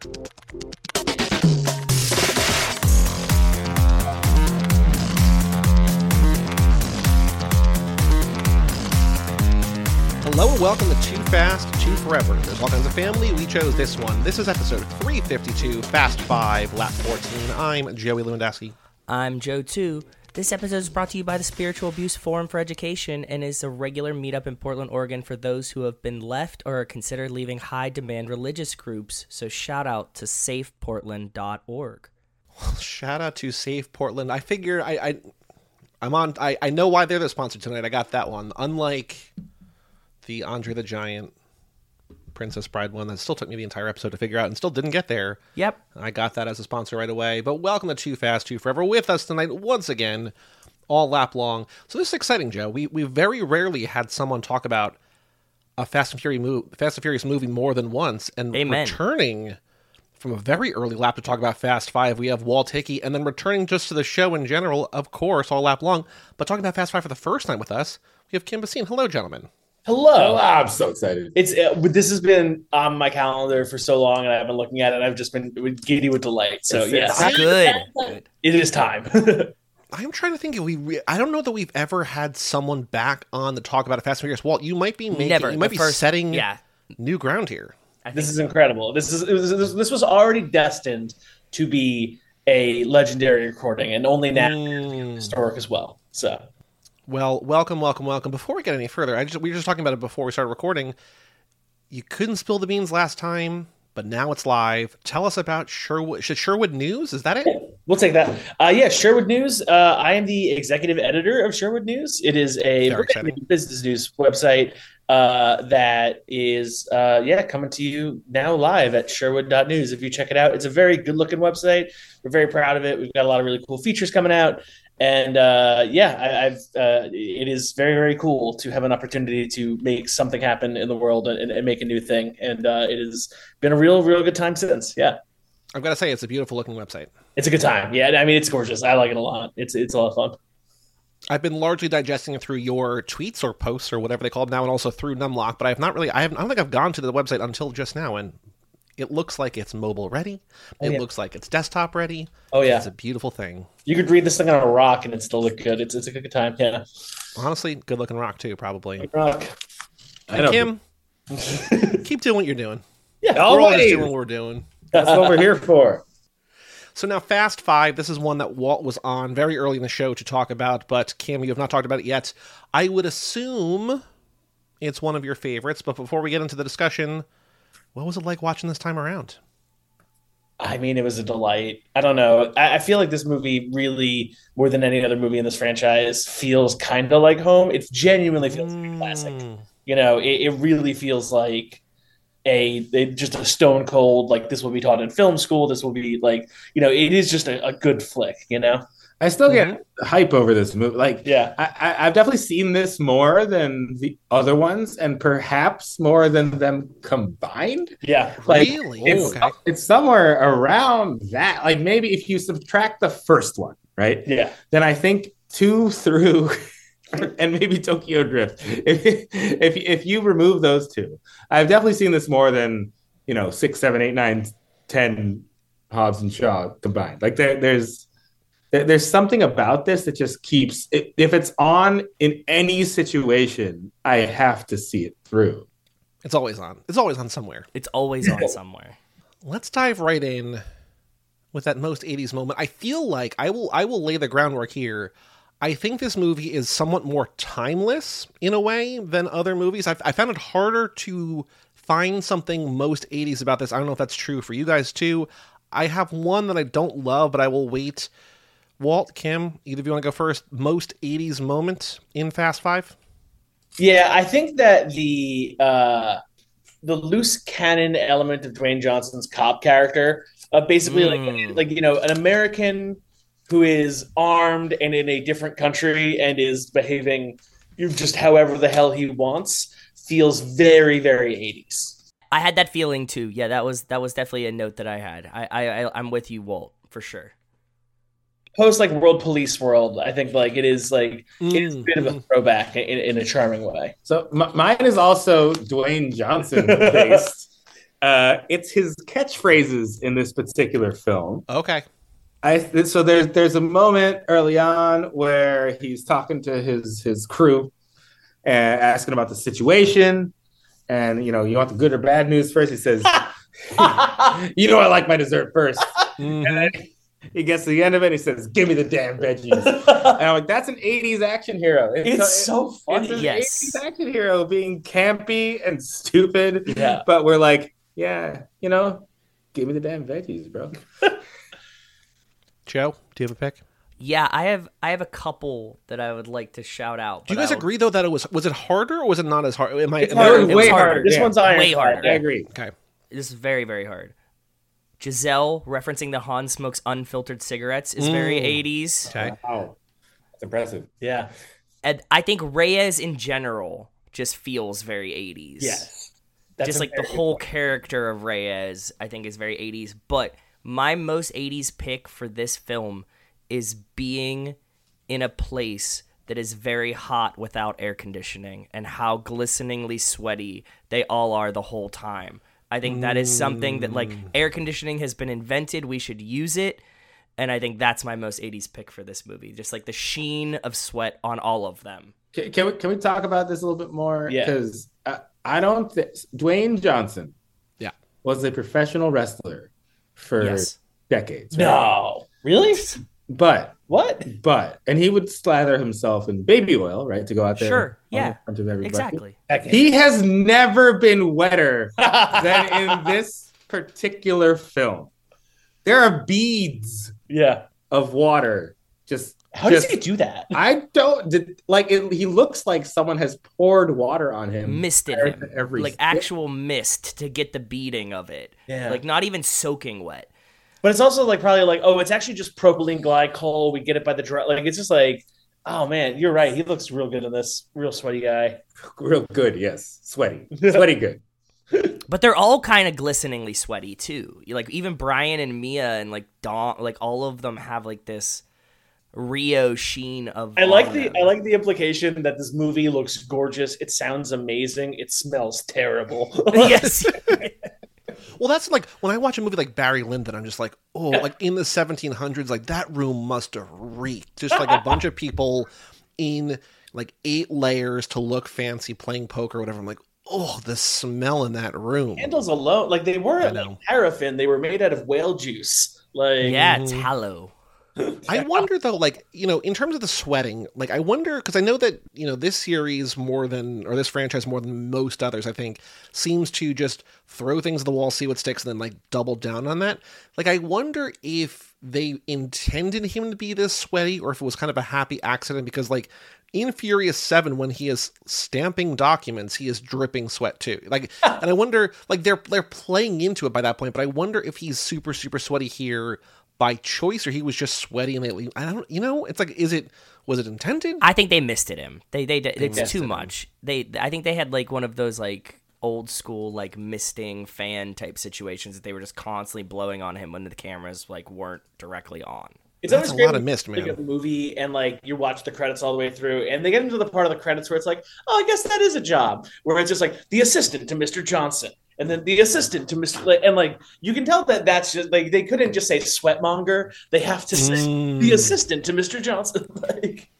Hello and welcome to Too Fast, Too Forever. There's all kinds of family. We chose this one. This is episode 352, Fast 5, Lap 14. I'm Joey Lewandowski. I'm Joe, too. This episode is brought to you by the Spiritual Abuse Forum for Education and is a regular meetup in Portland, Oregon for those who have been left or are considered leaving high-demand religious groups. So shout out to safeportland.org. Shout out to Safe Portland. I figure I know why they're the sponsor tonight. I got that one. Unlike the Andre the Giant Princess Bride one that still took me the entire episode to figure out and still didn't get there. Yep. I got that as a sponsor right away. But welcome to Too Fast, Too Forever with us tonight once again, all lap long. So this is exciting, Joe. We very rarely had someone talk about a Fast and Furious movie more than once. And Amen. Returning from a very early lap to talk about Fast 5, we have Walt Hickey. And then returning just to the show in general, of course, all lap long. But talking about Fast 5 for the first time with us, we have Kim Basine. Hello, gentlemen. Hello. I'm so excited. This has been on my calendar for so long, and I've been looking at it. And I've just been giddy with delight. So yes, Good. it is time. I'm trying to think if I don't know that we've ever had someone back on to talk about a Fast and Furious. Walt, you might be setting new ground here. This is incredible. This was already destined to be a legendary recording, and only now historic as well. So. Well, welcome. Before we get any further, we were just talking about it before we started recording. You couldn't spill the beans last time, but now it's live. Tell us about Sherwood News. Is that it? We'll take that. Sherwood News. I am the executive editor of Sherwood News. It is a business news website that is coming to you now live at sherwood.news. If you check it out, it's a very good-looking website. We're very proud of it. We've got a lot of really cool features coming out. And it is very, very cool to have an opportunity to make something happen in the world and make a new thing. And it has been a real, real good time since. Yeah. I've got to say, it's a beautiful looking website. It's a good time. Yeah. I mean, it's gorgeous. I like it a lot. It's a lot of fun. I've been largely digesting it through your tweets or posts or whatever they call them now, and also through Numlock, but I don't think I've gone to the website until just now. And it looks like it's mobile ready. It looks like it's desktop ready. Oh, yeah. It's a beautiful thing. You could read this thing on a rock and it still look good. It's a good time. Yeah. Honestly, good looking rock too, probably. Rock. Kim, keep doing what you're doing. Yeah. We're all just doing what we're doing. That's what we're here for. So now Fast 5, this is one that Walt was on very early in the show to talk about, but Kim, you have not talked about it yet. I would assume it's one of your favorites, but before we get into the discussion, what was it like watching this time around? I mean, it was a delight. I don't know. I feel like this movie really, more than any other movie in this franchise, feels kind of like home. It genuinely feels like a classic. You know, it really feels like just a stone cold, like this will be taught in film school. This will be like, you know, it is just a good flick, you know? I still get hype over this movie. Like, yeah, I've definitely seen this more than the other ones, and perhaps more than them combined. Yeah, like really? It's somewhere around that. Like maybe if you subtract the first one, right? Yeah. Then I think 2 through and maybe Tokyo Drift. If you remove those 2, I've definitely seen this more than 6, 7, 8, 9, 10 Hobbs and Shaw combined. Like there's something about this that just keeps it, if it's on in any situation, I have to see it through. It's always on. It's always on somewhere. It's always on somewhere. Let's dive right in with that most 80s moment. I feel like I will lay the groundwork here. I think this movie is somewhat more timeless in a way than other movies. I found it harder to find something most 80s about this. I don't know if that's true for you guys too. I have one that I don't love, but I will wait. Walt, Kim, either of you want to go first? Most 80s moment in Fast 5? Yeah, I think that the loose cannon element of Dwayne Johnson's cop character, basically like an American who is armed and in a different country and is behaving just however the hell he wants, feels very, very 80s. I had that feeling too. Yeah, that was definitely a note that I had. I'm with you, Walt, for sure. Post like World Police World, I think like it is like it's a bit of a throwback in a charming way. So mine is also Dwayne Johnson based. It's his catchphrases in this particular film. Okay. So there's a moment early on where he's talking to his crew and asking about the situation, and you want the good or bad news first. He says, I like my dessert first. Mm-hmm. And then he gets to the end of it and he says, give me the damn veggies. And I'm like, that's an 80s action hero. It's so funny. It's an Yes. 80s action hero being campy and stupid. Yeah. But we're like, yeah, give me the damn veggies, bro. Joe, do you have a pick? Yeah, I have a couple that I would like to shout out. Do you but guys I'll- agree though that it was it harder or was it not as hard? It's Am harder. Way It's harder. This Yeah. one's iron. Way harder. I agree. Okay. This is very, very hard. Giselle referencing the Han smokes unfiltered cigarettes is very 80s. Okay. Wow. That's impressive. Yeah. And I think Reyes in general just feels very 80s. Yes. Just like the whole character of Reyes, I think is very 80s. But my most 80s pick for this film is being in a place that is very hot without air conditioning and how glisteningly sweaty they all are the whole time. I think that is something that, like, air conditioning has been invented. We should use it. And I think that's my most 80s pick for this movie. Just like the sheen of sweat on all of them. Can we talk about this a little bit more? Yeah. Because I don't think Dwayne Johnson Yeah. was a professional wrestler for Yes. decades. Right? No. Really? But What? and he would slather himself in baby oil, right, to go out there. Sure, in yeah, front of everybody. Exactly. He has never been wetter than in this particular film. There are beads Yeah. of water just. How does he do that? I don't he looks like someone has poured water on him. Misted prior him. to every Like step. actual mist to get the beating of it. Yeah. Like not even soaking wet. But it's also like probably like, oh, it's actually just propylene glycol. We get it by the dry. Like it's just like, oh man, you're right. He looks real good in this. Real sweaty guy. Real good, yes. Sweaty good. But they're all kind of glisteningly sweaty too. Like even Brian and Mia and like Dawn, like all of them have like this Rio sheen of. I like on the them. implication that this movie looks gorgeous. It sounds amazing. It smells terrible. Yes. Well, that's like when I watch a movie like Barry Lyndon, I'm just like, oh, like in the 1700s, like that room must have reeked. Just like a bunch of people in like 8 layers to look fancy playing poker or whatever. I'm like, oh, the smell in that room. Candles alone, like they I weren't know. like paraffin. They were made out of whale juice. Like Yeah, tallow. I wonder though, like, in terms of the sweating, like I wonder, because I know that, this series this franchise more than most others, I think, seems to just throw things at the wall, see what sticks, and then like double down on that. Like, I wonder if they intended him to be this sweaty or if it was kind of a happy accident, because like in Furious 7, when he is stamping documents, he is dripping sweat too. Like, and I wonder, like they're playing into it by that point, but I wonder if he's super, super sweaty here by choice, or he was just sweaty and I don't, it's like, was it intended? I think they misted him. It's misted too him. much. I think they had like one of those like old school like misting fan type situations that they were just constantly blowing on him when the cameras like weren't directly on. It's That's always a great lot when of mist, you look man. at the movie and like you watch the credits all the way through, and they get into the part of the credits where it's like, oh, I guess that is a job. Where it's just like the assistant to Mr. Johnson, and then the assistant to Mr. And like you can tell that that's just like they couldn't just say sweatmonger. They have to say the assistant to Mr. Johnson. Like,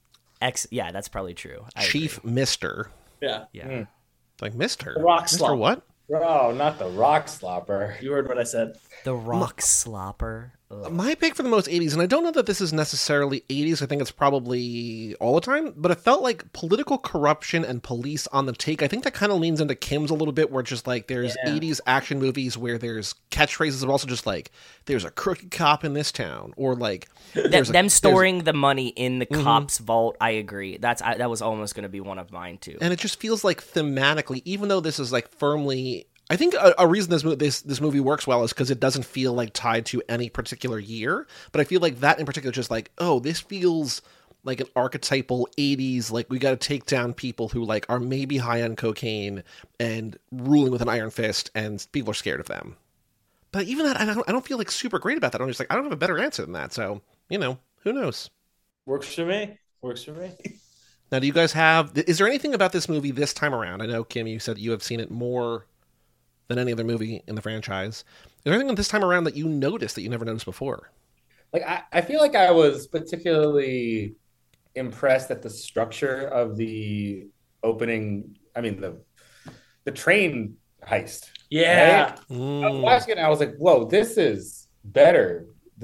Yeah, that's probably true. I Chief agree. Mister. yeah, Yeah. Like, Mister? Rock Mister slop. what? Oh, not the rock slopper. you heard what I said. The rock slopper. Ugh. My pick for the most 80s, and I don't know that this is necessarily 80s, I think it's probably all the time, but it felt like political corruption and police on the take. I think that kind of leans into Kim's a little bit, where it's just like there's 80s action movies where there's catchphrases, but also just like there's a crooked cop in this town, or like Them storing the money in the cop's vault, I agree. That was almost going to be one of mine too. and it just feels like thematically, even though this is like firmly, I think a reason this movie works well is because it doesn't feel like tied to any particular year. But I feel like that in particular, is just like, oh, this feels like an archetypal 80s, like we got to take down people who like are maybe high on cocaine and ruling with an iron fist, and people are scared of them. But even that, I don't feel like super great about that. I'm just like, I don't have a better answer than that. So, who knows? Works for me. Works for me. Now, do you guys is there anything about this movie this time around? I know, Kim, you said you have seen it more than any other movie in the franchise. Is there anything this time around that you noticed that you never noticed before? Like I feel like I was particularly impressed at the structure of the opening. I mean the train heist. Yeah. Right? I was watching it and I was like, whoa, this is better.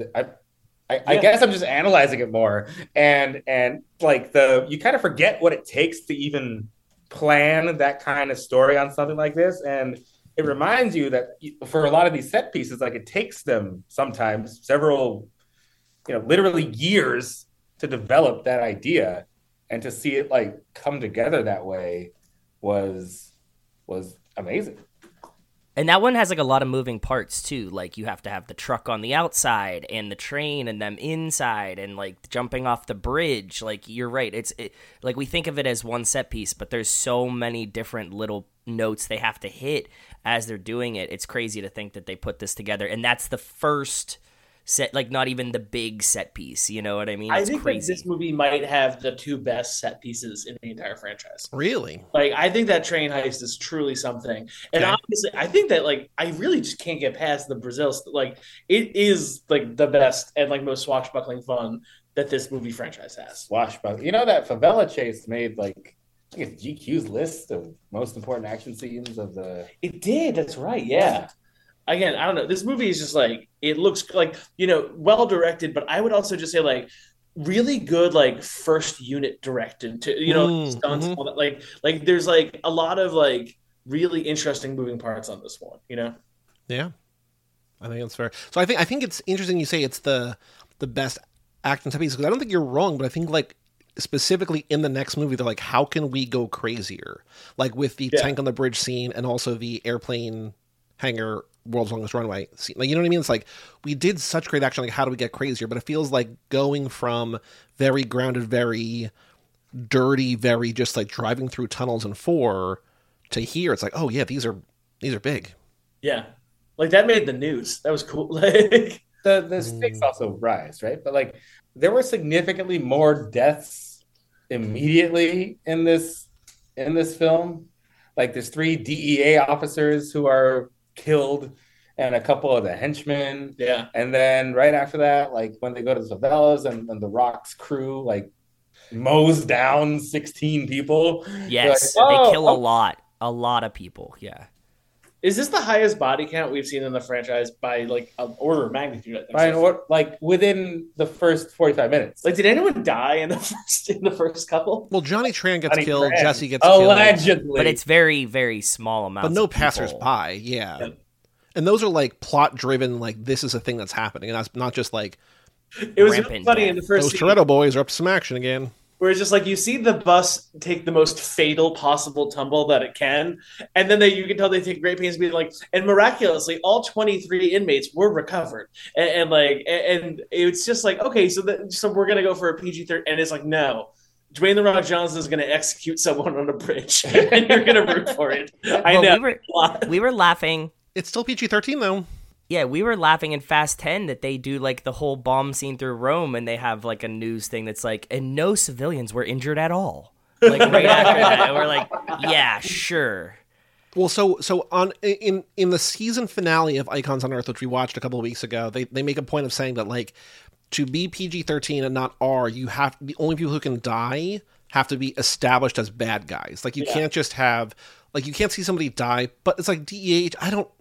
I guess I'm just analyzing it more. And like you kind of forget what it takes to even plan that kind of story on something like this. And it reminds you that for a lot of these set pieces, like it takes them sometimes several, literally years to develop that idea, and to see it like come together that way was amazing. And that one has like a lot of moving parts too. Like you have to have the truck on the outside and the train and them inside and like jumping off the bridge. Like you're right. Like we think of it as one set piece, but there's so many different little notes they have to hit as they're doing it. It's crazy to think that they put this together. And that's the first set, like not even the big set piece. You know what I mean? I It's think crazy. that this movie might have the two best set pieces in the entire franchise. Really? Like, I think that train heist is truly something. And Okay. obviously, I think that, like, I really just can't get past the Brazil. Like, it is, like, the best and, like, most swashbuckling fun that this movie franchise has. Swashbuckling. That favela chase made like I think it's GQ's list of most important action scenes of the. It did. That's right. Yeah. Again, I don't know. This movie is just, like, it looks like, well directed, but I would also just say, like, really good, like, first unit directed to, stunts, all that. Like there's like a lot of like really interesting moving parts on this one, Yeah, I think that's fair. So I think it's interesting you say it's the best action set piece, because I don't think you're wrong, but I think like specifically in the next movie they're like, how can we go crazier? Like with the tank on the bridge scene and also the airplane hangar world's longest runway scene. Like, you know what I mean? It's like we did such great action, like how do we get crazier? But it feels like going from very grounded, very dirty, very just like driving through tunnels in 4 to here, it's like, oh yeah, these are big. Yeah. Like that made the news. That was cool. Like The stakes also rise, right? But like there were significantly more deaths immediately in this film. Like there's 3 DEA officers who are killed and a couple of the henchmen. Yeah. And then right after that, like when they go to the favelas and the Rock's crew like mows down 16 people. Yes, like, they kill a lot of people. Yeah. Is this the highest body count we've seen in the franchise by like an order of magnitude? I think Ryan, what, like within the first 45 minutes? Like, did anyone die in the first couple? Well, Johnny Tran gets Johnny killed, Tran. Jesse gets killed, Allegedly. But it's very, very small amounts. but no of people. passersby. Yeah. And those are like plot driven, like this is a thing that's happening, and that's not just like It was really Rampant funny death. in the first those scene, Toretto boys are up to some action again. where it's just like you see the bus take the most fatal possible tumble that it can, and then you can tell they take great pains to be like, and miraculously all 23 inmates were recovered, and it's just like, okay, so we're gonna go for a PG-13, and it's like, no, Dwayne The Rock Johnson is gonna execute someone on a bridge, and you're gonna root for it. I Well, know. we were laughing. It's still PG-13 though. Yeah, we were laughing in Fast 10 that they do like the whole bomb scene through Rome, and they have like a news thing that's like, and no civilians were injured at all. Like right after that, and we're like, yeah, sure. Well, so on in the season finale of Icons on Earth, which we watched a couple of weeks ago, they make a point of saying that like to be PG-13 and not R, the only people who can die have to be established as bad guys. Like you can't just have like you can't see somebody die, but it's like DEH.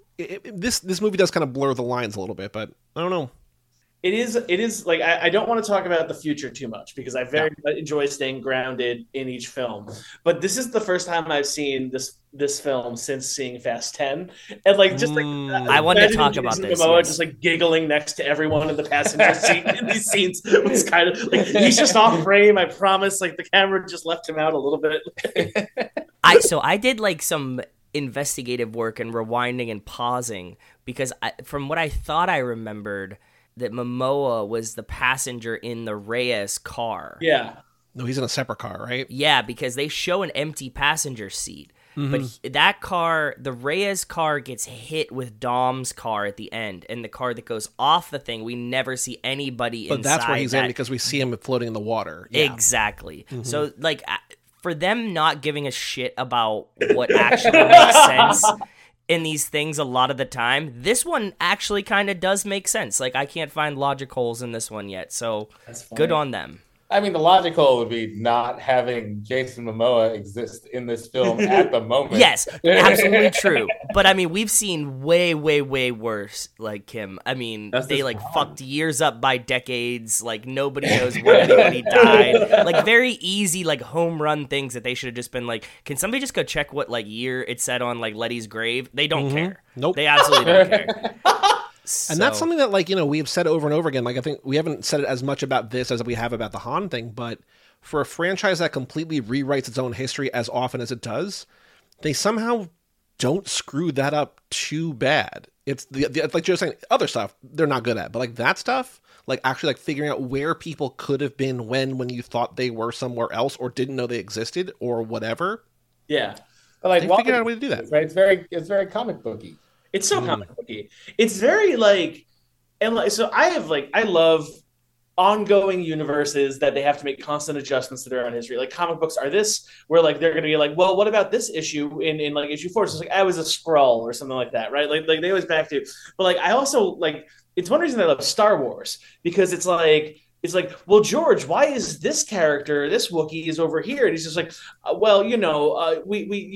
This movie does kind of blur the lines a little bit, but I don't know. It is like I don't want to talk about the future too much because I very much enjoy staying grounded in each film. But this is the first time I've seen this film since seeing Fast 10, and like just like I wanted to talk about this. Momoa Yes. just like giggling next to everyone in the passenger seat in these scenes was kind of like he's just off frame. I promise. Like the camera just left him out a little bit. I did like some investigative work and rewinding and pausing because from what I thought I remembered, that Momoa was the passenger in the Reyes car. Yeah. No, he's in a separate car, right? Yeah, because they show an empty passenger seat. Mm-hmm. But that car, the Reyes car, gets hit with Dom's car at the end, and the car that goes off the thing, we never see anybody But inside. that's where he's that. in because we see him floating in the water. Yeah. Exactly. So, like, for them not giving a shit about what actually makes sense in these things a lot of the time. This one actually kind of does make sense. Like, I can't find logic holes in this one yet, so good on them. I mean, the logical would be not having Jason Momoa exist in this film at the moment. Yes, absolutely true. But I mean, we've seen way, way, way worse. Like Kim, I mean, they like fucked years up by decades. Like nobody knows when anybody died. Like very easy, like home run things that they should have just been like, can somebody just go check what like year it said on like Letty's grave? They don't care. Nope. They absolutely don't care. And that's something that, like, you know, we have said over and over again. Like, I think we haven't said it as much about this as we have about the Han thing, but for a franchise that completely rewrites its own history as often as it does, they somehow don't screw that up too bad. It's like Joe's saying, other stuff they're not good at, but like that stuff, like actually like figuring out where people could have been when you thought they were somewhere else or didn't know they existed or whatever. Yeah, but like they figured out a way to do that. Right? It's very comic booky. It's so comic booky. It's very like, and like, so I love ongoing universes that they have to make constant adjustments to their own history. Like comic books are this, where like they're going to be like, well, what about this issue in like issue 4? So it's like I was a Skrull or something like that, right? Like they always back to. But like I also like, it's one reason I love Star Wars, because it's like, well, George, why is this character, this Wookiee, is over here? And he's just like, well, you know,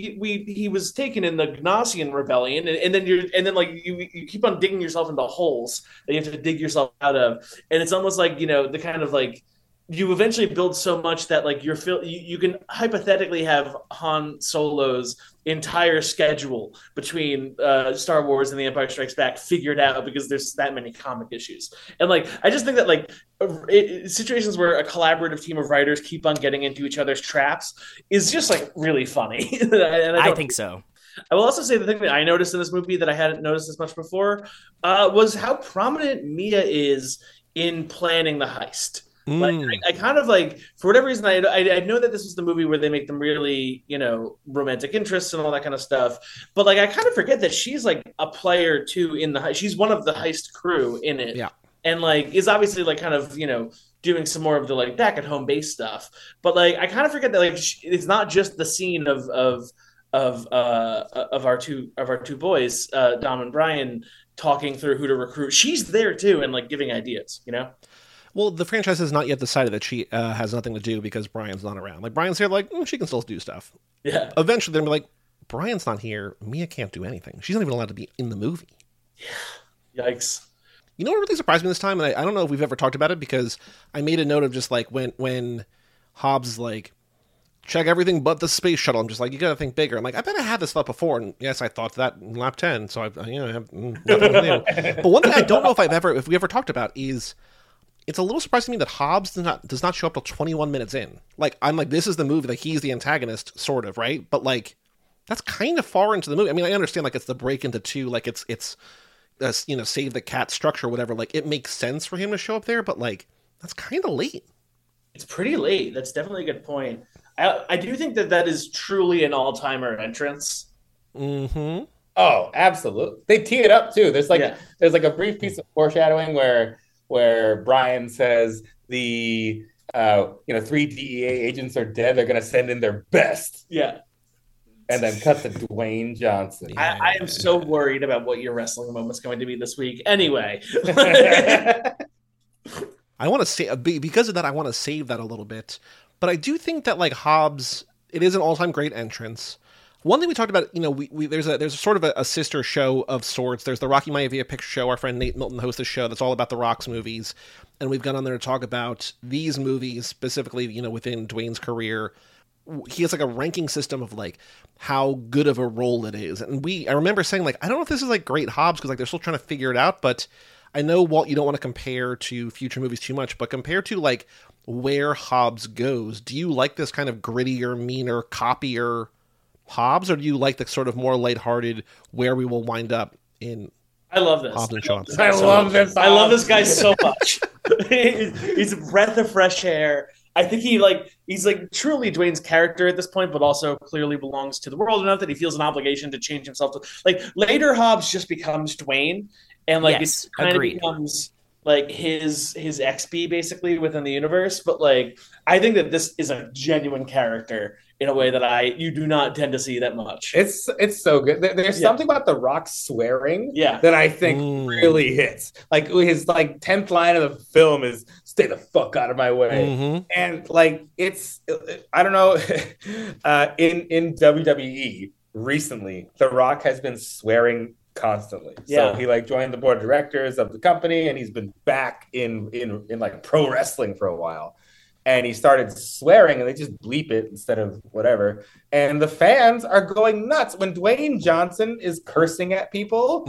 he was taken in the Gnossian rebellion, and then you keep on digging yourself into holes that you have to dig yourself out of, and it's almost like, you know, the kind of like you eventually build so much that like you can hypothetically have Han Solo's entire schedule between Star Wars and The Empire Strikes Back figured out because there's that many comic issues. And like I just think that like situations where a collaborative team of writers keep on getting into each other's traps is just like really funny. And I think so. I will also say the thing that I noticed in this movie that I hadn't noticed as much before was how prominent Mia is in planning the heist. Like I kind of like, for whatever reason, I know that this was the movie where they make them really, you know, romantic interests and all that kind of stuff. But like, I kind of forget that she's like a player too in the heist. She's one of the heist crew in it. Yeah. And like, is obviously like kind of, you know, doing some more of the like back at home base stuff. But like, I kind of forget that like, it's not just the scene of our two boys, Dom and Brian, talking through who to recruit. She's there too and like giving ideas, you know? Well, the franchise has not yet decided that she has nothing to do because Brian's not around. Like, Brian's here, like, she can still do stuff. Yeah. Eventually, they're going to be like, Brian's not here. Mia can't do anything. She's not even allowed to be in the movie. Yeah. Yikes. You know what really surprised me this time? And I don't know if we've ever talked about it, because I made a note of just, like, when Hobbs is like, check everything but the space shuttle. I'm just like, you got to think bigger. I'm like, I bet I had this thought before. And yes, I thought that in lap 10. So I have nothing to do. But one thing I don't know if we ever talked about is, it's a little surprising to me that Hobbs does not show up till 21 minutes in. Like, I'm like, this is the movie, like, he's the antagonist, sort of, right? But, like, that's kind of far into the movie. I mean, I understand, like, it's the break into two, like, it's you know, save the cat structure, whatever. Like, it makes sense for him to show up there, but, like, that's kind of late. It's pretty late. That's definitely a good point. I do think that is truly an all-timer entrance. Mm-hmm. Oh, absolutely. They tee it up, too. There's a brief piece of foreshadowing where Brian says the 3 DEA agents are dead. They're going to send in their best. Yeah. And then cut to Dwayne Johnson. I am so worried about what your wrestling moment's going to be this week. Anyway. I want to say, because of that, I want to save that a little bit. But I do think that, like, Hobbs, it is an all-time great entrance. One thing we talked about, you know, there's a sort of a sister show of sorts. There's the Rocky Maivia Picture Show. Our friend Nate Milton hosts a show that's all about the Rock's movies. And we've gone on there to talk about these movies, specifically, you know, within Dwayne's career. He has like a ranking system of like how good of a role it is. And I remember saying, like, I don't know if this is like great Hobbs, because like they're still trying to figure it out. But I know, Walt, you don't want to compare to future movies too much, but compared to like where Hobbs goes, do you like this kind of grittier, meaner, coppier Hobbs, or do you like the sort of more lighthearted where we will wind up in? I love this. Hobbs and Shaw. I love this guy so much. He's a breath of fresh air. I think he's like truly Dwayne's character at this point, but also clearly belongs to the world enough that he feels an obligation to change himself. Like later, Hobbs just becomes Dwayne, and like it kind of becomes like his XP basically within the universe. But like I think that this is a genuine character in a way that you do not tend to see that much. It's so good. There's something about The Rock swearing that I think really hits. Like his like 10th line of the film is "Stay the fuck out of my way," and like it's I don't know in WWE recently, The Rock has been swearing constantly. So he like joined the board of directors of the company, and he's been back in like pro wrestling for a while. And he started swearing, and they just bleep it instead of whatever. And the fans are going nuts. When Dwayne Johnson is cursing at people,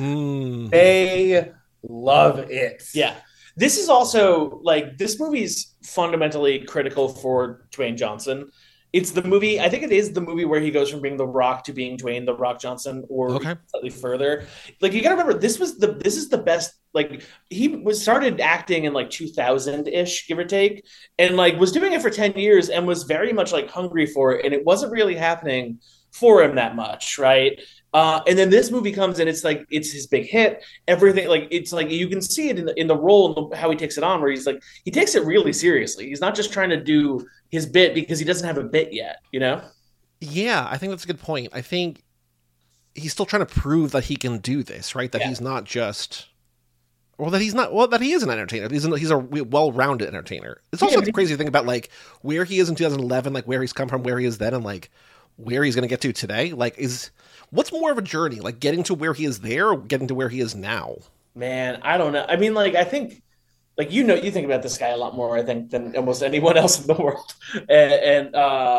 they love it. Yeah. This is also, like, this movie's fundamentally critical for Dwayne Johnson. It's the movie, I think it is the movie where he goes from being The Rock to being Dwayne The Rock Johnson, or slightly further. Like, you gotta remember, this is the best, like, he started acting in like 2000-ish, give or take, and like was doing it for 10 years and was very much like hungry for it, and it wasn't really happening for him that much, right? And then this movie comes and it's like, it's his big hit, everything, like, it's like, you can see it in the role and how he takes it on, where he's like, he takes it really seriously. He's not just trying to do his bit because he doesn't have a bit yet, you know? Yeah, I think that's a good point. I think he's still trying to prove that he can do this, right? That he's not just, that he is an entertainer. He's a well-rounded entertainer. It's also the crazy thing about like where he is in 2011, like where he's come from, where he is then, and like where he's going to get to today. Like, what's more of a journey? Like getting to where he is there, or getting to where he is now? Man, I don't know. I mean, like, I think, like, you think about this guy a lot more, I think, than almost anyone else in the world. And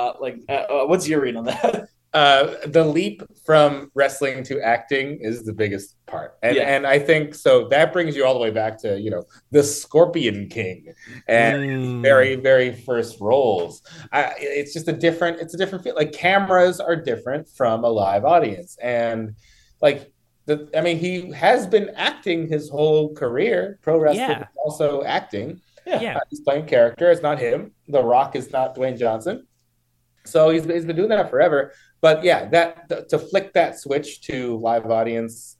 what's your read on that? The leap from wrestling to acting is the biggest part. And I think so that brings you all the way back to, the Scorpion King and his very, very first roles. It's just a different feel. Like, cameras are different from a live audience. And like, he has been acting his whole career. Pro wrestling is also acting. He's playing character. It's not him. The Rock is not Dwayne Johnson. So he's been doing that forever. But to flick that switch to live audience,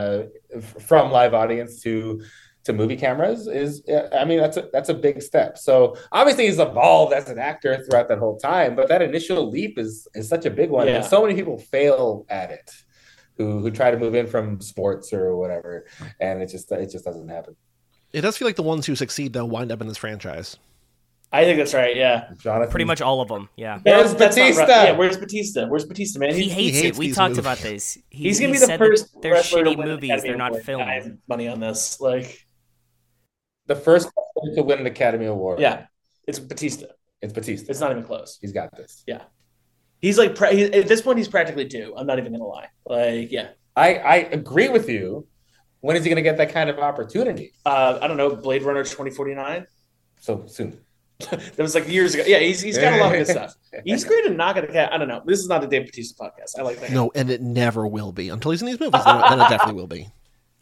from live audience to movie cameras is, that's a big step. So obviously he's evolved as an actor throughout that whole time, but that initial leap is such a big one. And so many people fail at it who try to move in from sports or whatever, and it just doesn't happen. It does feel like the ones who succeed though wind up in this franchise. I think that's right. Yeah, Jonathan. Pretty much all of them. Yeah. Where's Batista? Right. Yeah, where's Batista? Where's Batista, man? He hates it. We talked about this. He's gonna be the first. They're shitty movies. They're not filmed. I have money on this. Like, the first to win an Academy Award. Yeah, it's Batista. It's Batista. It's not even close. He's got this. Yeah, he's like at this point he's practically due. I'm not even gonna lie. Like, yeah. I agree with you. When is he going to get that kind of opportunity? I don't know. Blade Runner 2049. So soon. That was like years ago. Yeah, he's got a lot of good stuff. He's great at knocking the cat. I don't know. This is not a Dave Bautista podcast. I like that. No, and it never will be until he's in these movies. Then it definitely will be.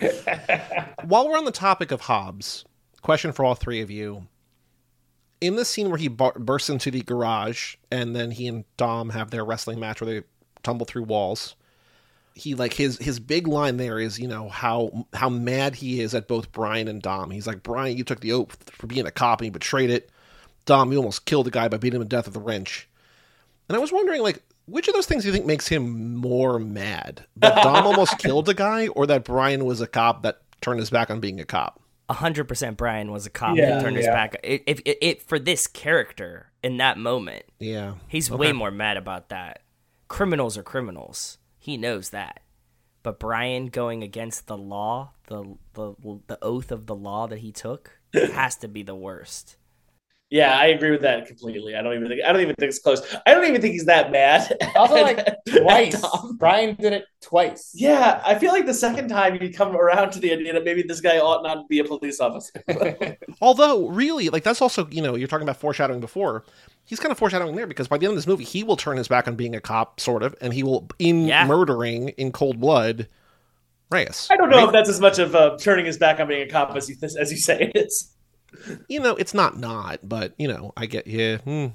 While we're on the topic of Hobbs, question for all three of you: in the scene where he bursts into the garage and then he and Dom have their wrestling match where they tumble through walls. He like his big line there is, how mad he is at both Brian and Dom. He's like, Brian, you took the oath for being a cop and you betrayed it. Dom, you almost killed the guy by beating him to death with a wrench. And I was wondering, like, which of those things do you think makes him more mad? That Dom almost killed the guy, or that Brian was a cop that turned his back on being a cop? 100% Brian was a cop that turned his back. If for this character in that moment, he's way more mad about that. Criminals are criminals. He knows that. But Brian going against the law, the oath of the law that he took, has to be the worst. Yeah, I agree with that completely. I don't even think it's close. I don't even think he's that mad. Also, like, twice. Brian did it twice. Yeah, I feel like the second time you come around to the idea that maybe this guy ought not be a police officer. Although, really, like, that's also, you're talking about foreshadowing before. He's kind of foreshadowing there, because by the end of this movie, he will turn his back on being a cop, sort of, and he will, murdering in cold blood Reyes. I don't know if that's as much of turning his back on being a cop as you say it is. It's not, but, I get you.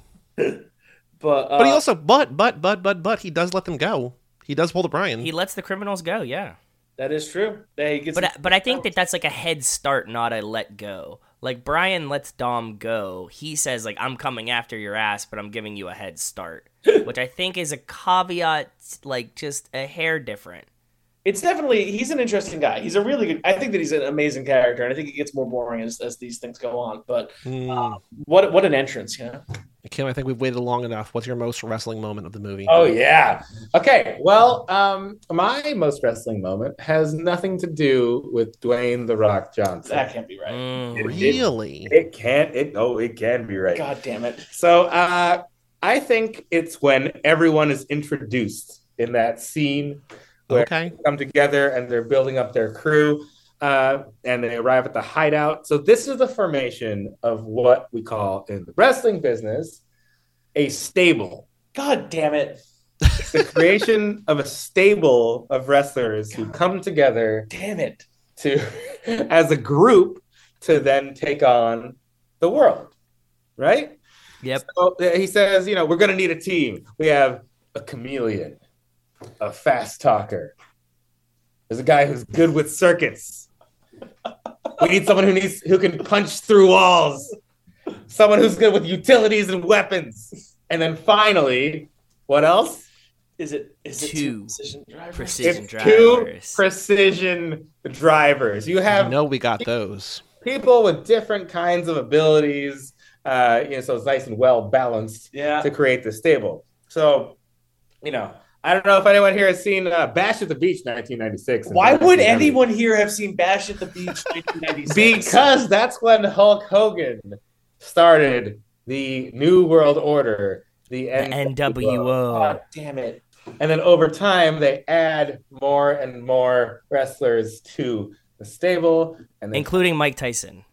But he also, but he does let them go. He does pull the Brian. He lets the criminals go, yeah. That is true. But I think that's like a head start, not a let go. Like, Brian lets Dom go. He says, like, I'm coming after your ass, but I'm giving you a head start. Which I think is a caveat, like, just a hair different. It's definitely, he's an interesting guy. He's a really good, I think that he's an amazing character, and I think it gets more boring as these things go on. But what an entrance, you know? Kim, I think we've waited long enough. What's your most wrestling moment of the movie? Oh, yeah. Okay. Well, my most wrestling moment has nothing to do with Dwayne "The Rock" Johnson. That can't be right. Really? It can be right. God damn it. So I think it's when everyone is introduced in that scene where they come together and they're building up their crew and they arrive at the hideout. So this is the formation of what we call in the wrestling business a stable. God damn it. It's the creation of a stable of wrestlers who come together. Damn it. To as a group to then take on the world. Right? Yep. So he says, we're going to need a team. We have a chameleon, a fast talker. There's a guy who's good with circuits. We need someone who can punch through walls. Someone who's good with utilities and weapons. And then finally, what else? Is it two precision drivers? Precision drivers. Two precision drivers. You have we got those. People with different kinds of abilities. So it's nice and well balanced to create the stable. So, I don't know if anyone here has seen Bash at the Beach 1996. Why would anyone here have seen Bash at the Beach 1996? Because that's when Hulk Hogan started the New World Order, the NWO. God damn it. And then over time, they add more and more wrestlers to the stable. Including Mike Tyson.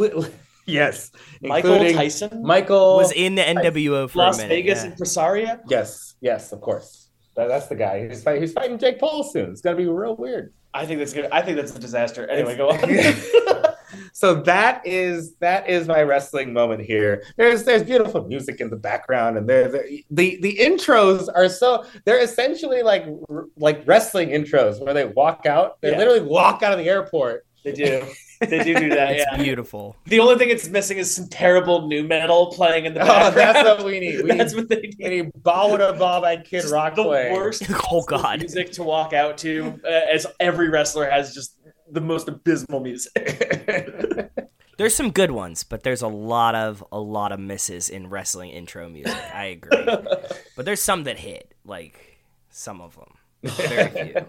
Yes. Michael Tyson? Michael was in the NWO for Las a minute. Vegas impresario? Yes, of course. That's the guy. He's fighting Jake Paul soon. It's gonna be real weird. I think that's a disaster. Anyway, go on. So that is my wrestling moment here. There's beautiful music in the background, and the intros are they're essentially like wrestling intros where they walk out. They literally walk out of the airport. They do. They do that. It's beautiful. The only thing it's missing is some terrible nu metal playing in the background. That's what we need. That's what they need. We need Bawada Bob and Kid Rock play. The worst music to walk out to, as every wrestler has just the most abysmal music. There's some good ones, but there's a lot of misses in wrestling intro music. I agree. But there's some that hit, like some of them. Very few.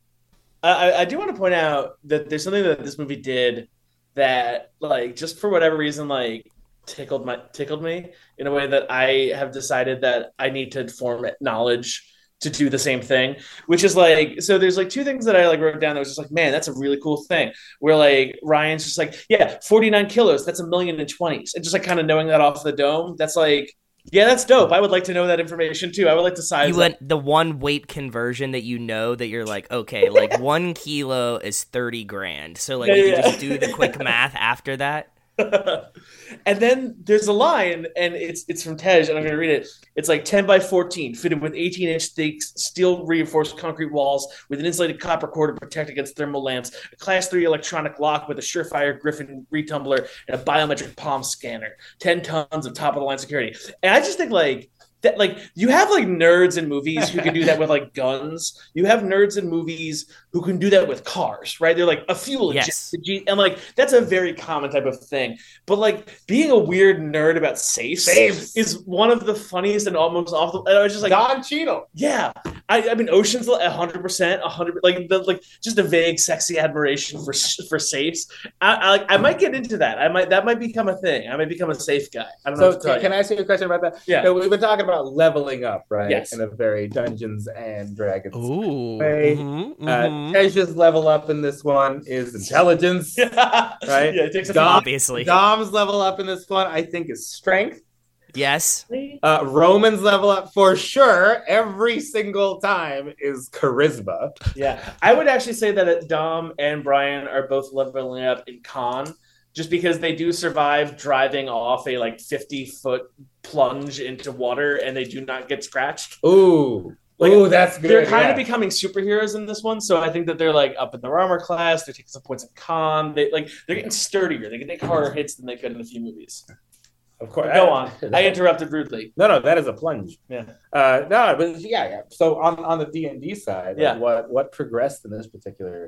I do want to point out that there's something that this movie did that, like, just for whatever reason, like, tickled me in a way that I have decided that I need to form knowledge to do the same thing, which is like, so there's like two things that I like wrote down that was just like, man, that's a really cool thing, where like Ryan's just like, 49 kilos, that's 1,020,000, and just like kind of knowing that off the dome, that's like, yeah, that's dope. I would like to know that information too. I would like to size you went the one weight conversion that that you're like, okay, like 1 kilo is 30 grand. So like you just do the quick math after that. And then there's a line, and it's from Tej, and I'm going to read it. It's like 10 by 14, fitted with 18-inch thick steel reinforced concrete walls with an insulated copper core to protect against thermal lamps, a Class 3 electronic lock with a Surefire Griffin retumbler, and a biometric palm scanner, 10 tons of top-of-the-line security. And I just think, like, that, like, you have like nerds in movies who can do that with like guns. You have nerds in movies who can do that with cars, right? They're like a fuel injection, and like that's a very common type of thing. But like being a weird nerd about safes is one of the funniest and almost awful. I was just like Don Cheadle. Yeah, I mean Ocean's 100%, like just a vague, sexy admiration for safes. I might get into that. That might become a thing. I might become a safe guy. I don't know. So can I ask you a question about that? Yeah, so we've been talking about leveling up, right? Yes. In a very Dungeons and Dragons way. Tej's level up in this one is intelligence, right? Yeah, it takes obviously. Dom's level up in this one, I think, is strength. Yes. Roman's level up for sure every single time is charisma. Yeah, I would actually say that Dom and Brian are both leveling up in con, just because they do survive driving off a like 50-foot plunge into water and they do not get scratched. Ooh. Like, oh, that's good. They're kind of becoming superheroes in this one, so I think that they're like up in their armor class. They're taking some points of con. They're getting sturdier. They can take harder hits than they could in a few movies. Of course. Go on. I interrupted rudely. No, that is a plunge. Yeah. No, but yeah. So on the D&D side, Yeah. What progressed in this particular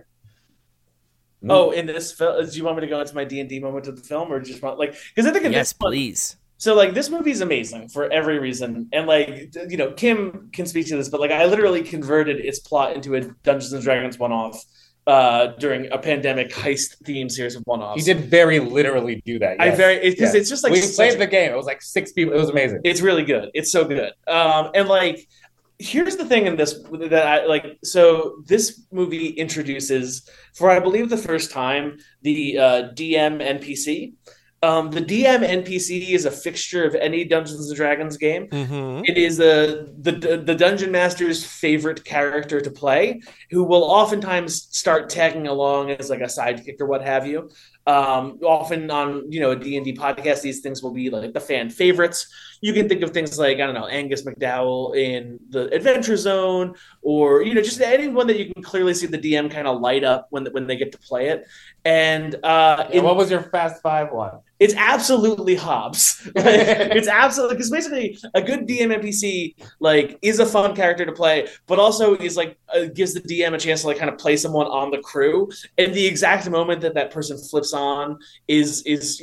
movie? Oh, in this film, do you want me to go into my D&D moment of the film, or just want because I think in Yes, this one, please. so like this movie is amazing for every reason, and like Kim can speak to this, but like I literally converted its plot into a Dungeons and Dragons one-off during a pandemic heist theme series of one-offs. You did very literally do that. Yes. It's just like we played the game. It was like 6 people. It was amazing. It's really good. It's so good. And like, here's the thing in this that I like. So this movie introduces, for I believe the first time, the DM NPC. The DM NPC is a fixture of any Dungeons and Dragons game. Mm-hmm. It is the dungeon master's favorite character to play, who will oftentimes start tagging along as like a sidekick or what have you. Often on a D&D podcast, these things will be like the fan favorites. You can think of things like, I don't know, Angus McDowell in the Adventure Zone, or just anyone that you can clearly see the DM kind of light up when they get to play it. And what was your Fast Five one? It's absolutely Hobbs. It's absolutely, because basically a good DM NPC like is a fun character to play, but also is like gives the DM a chance to like kind of play someone on the crew. And the exact moment that person flips on is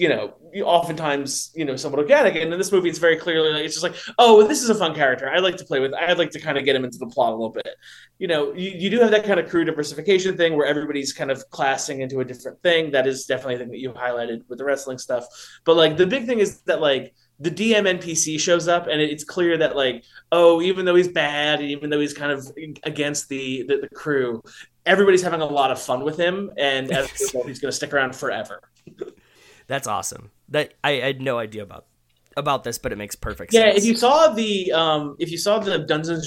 oftentimes somewhat organic. And in this movie, it's very clearly like it's just like, oh, this is a fun character I'd like to play with. I'd like to kind of get him into the plot a little bit. You do have that kind of crew diversification thing where everybody's kind of classing into a different thing. That is definitely a thing that you highlighted with the wrestling stuff. But like the big thing is that like the DM NPC shows up, and it's clear that like, oh, even though he's bad, and even though he's kind of against the crew, everybody's having a lot of fun with him, and as a result, he's going to stick around forever. That's awesome. That I had no idea about this, but it makes perfect Yeah, sense. if you saw the Dungeons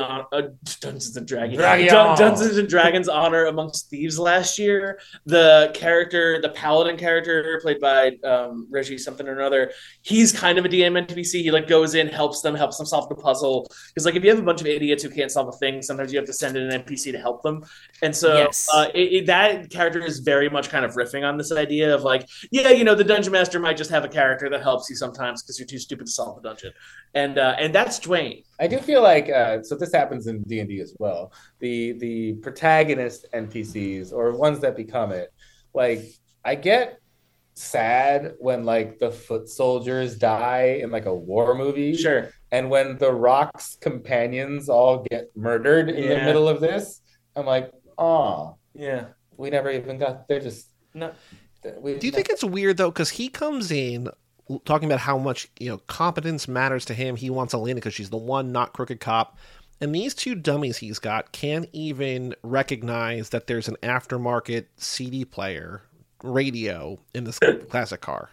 and Dragons Honor Amongst Thieves last year, the Paladin character played by Reggie something or another, he's kind of a DM NPC. He like goes in, helps them solve the puzzle. Because like if you have a bunch of idiots who can't solve a thing, sometimes you have to send in an NPC to help them. And so Yes. That character is very much kind of riffing on this idea of like, the dungeon master might just have a character that helps you sometimes because you're too stupid to solve the dungeon, and that's Dwayne. I do feel like so this happens in D&D as well. The protagonist NPCs or ones that become it, like I get sad when like the foot soldiers die in like a war movie, Sure. and when the Rock's companions all get murdered in the middle of this, I'm like, oh, Yeah. we never even got. They're just No. Do you think it's weird though? Because he comes in talking about how much competence matters to him. He wants Elena because she's the one not crooked cop. And these two dummies he's got can't even recognize that there's an aftermarket CD player radio in this classic car.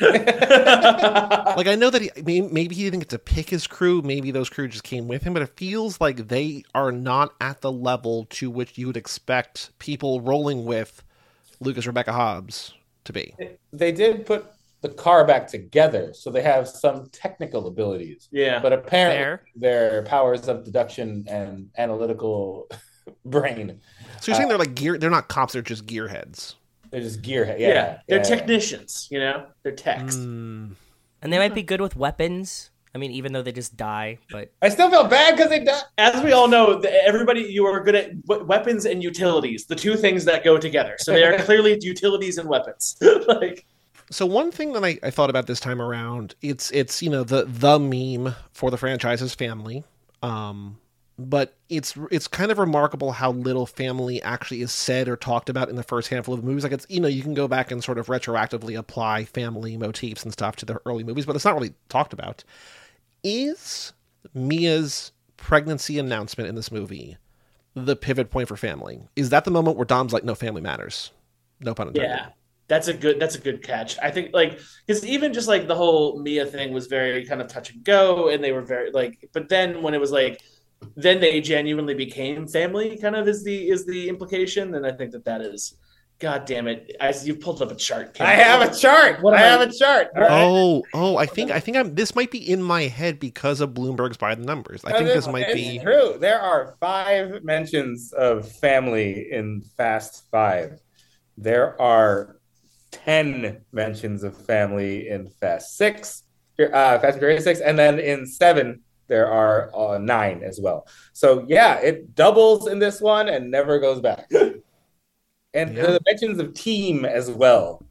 Like I know that maybe he didn't get to pick his crew. Maybe those crew just came with him. But it feels like they are not at the level to which you would expect people rolling with Lucas Rebecca Hobbs to be. They did put the car back together, so they have some technical abilities. Yeah. But apparently Fair. their powers of deduction and analytical brain, So you're saying they're like they're not cops, they're just gearheads. they're just gearhead. They're technicians, they're techs. And they might be good with weapons. I mean, even though they just die, but I still feel bad because they died. As we all know, you are good at weapons and utilities, the two things that go together. So they are clearly utilities and weapons. So one thing that I thought about this time around, it's the meme for the franchise's family, but it's kind of remarkable how little family actually is said or talked about in the first handful of movies. Like it's you can go back and sort of retroactively apply family motifs and stuff to the early movies, but it's not really talked about. Is Mia's pregnancy announcement in this movie the pivot point for family? Is that the moment where Dom's like, no, family matters? No pun intended. Yeah. That's a good catch. I think because even just like the whole Mia thing was very kind of touch and go, and they were very but then when it was like, then they genuinely became family kind of is the implication. And I think that is God damn it! You pulled up a chart. I have a chart. What am I I- have a chart. All right. I think this might be in my head because of Bloomberg's by the numbers. I think this might It's be true. There are 5 mentions of family in Fast 5. There are 10 mentions of family in Fast 6, Fast and Furious 6, and then in 7 there are 9 as well. So yeah, it doubles in this one and never goes back. And Yeah. the mentions of team as well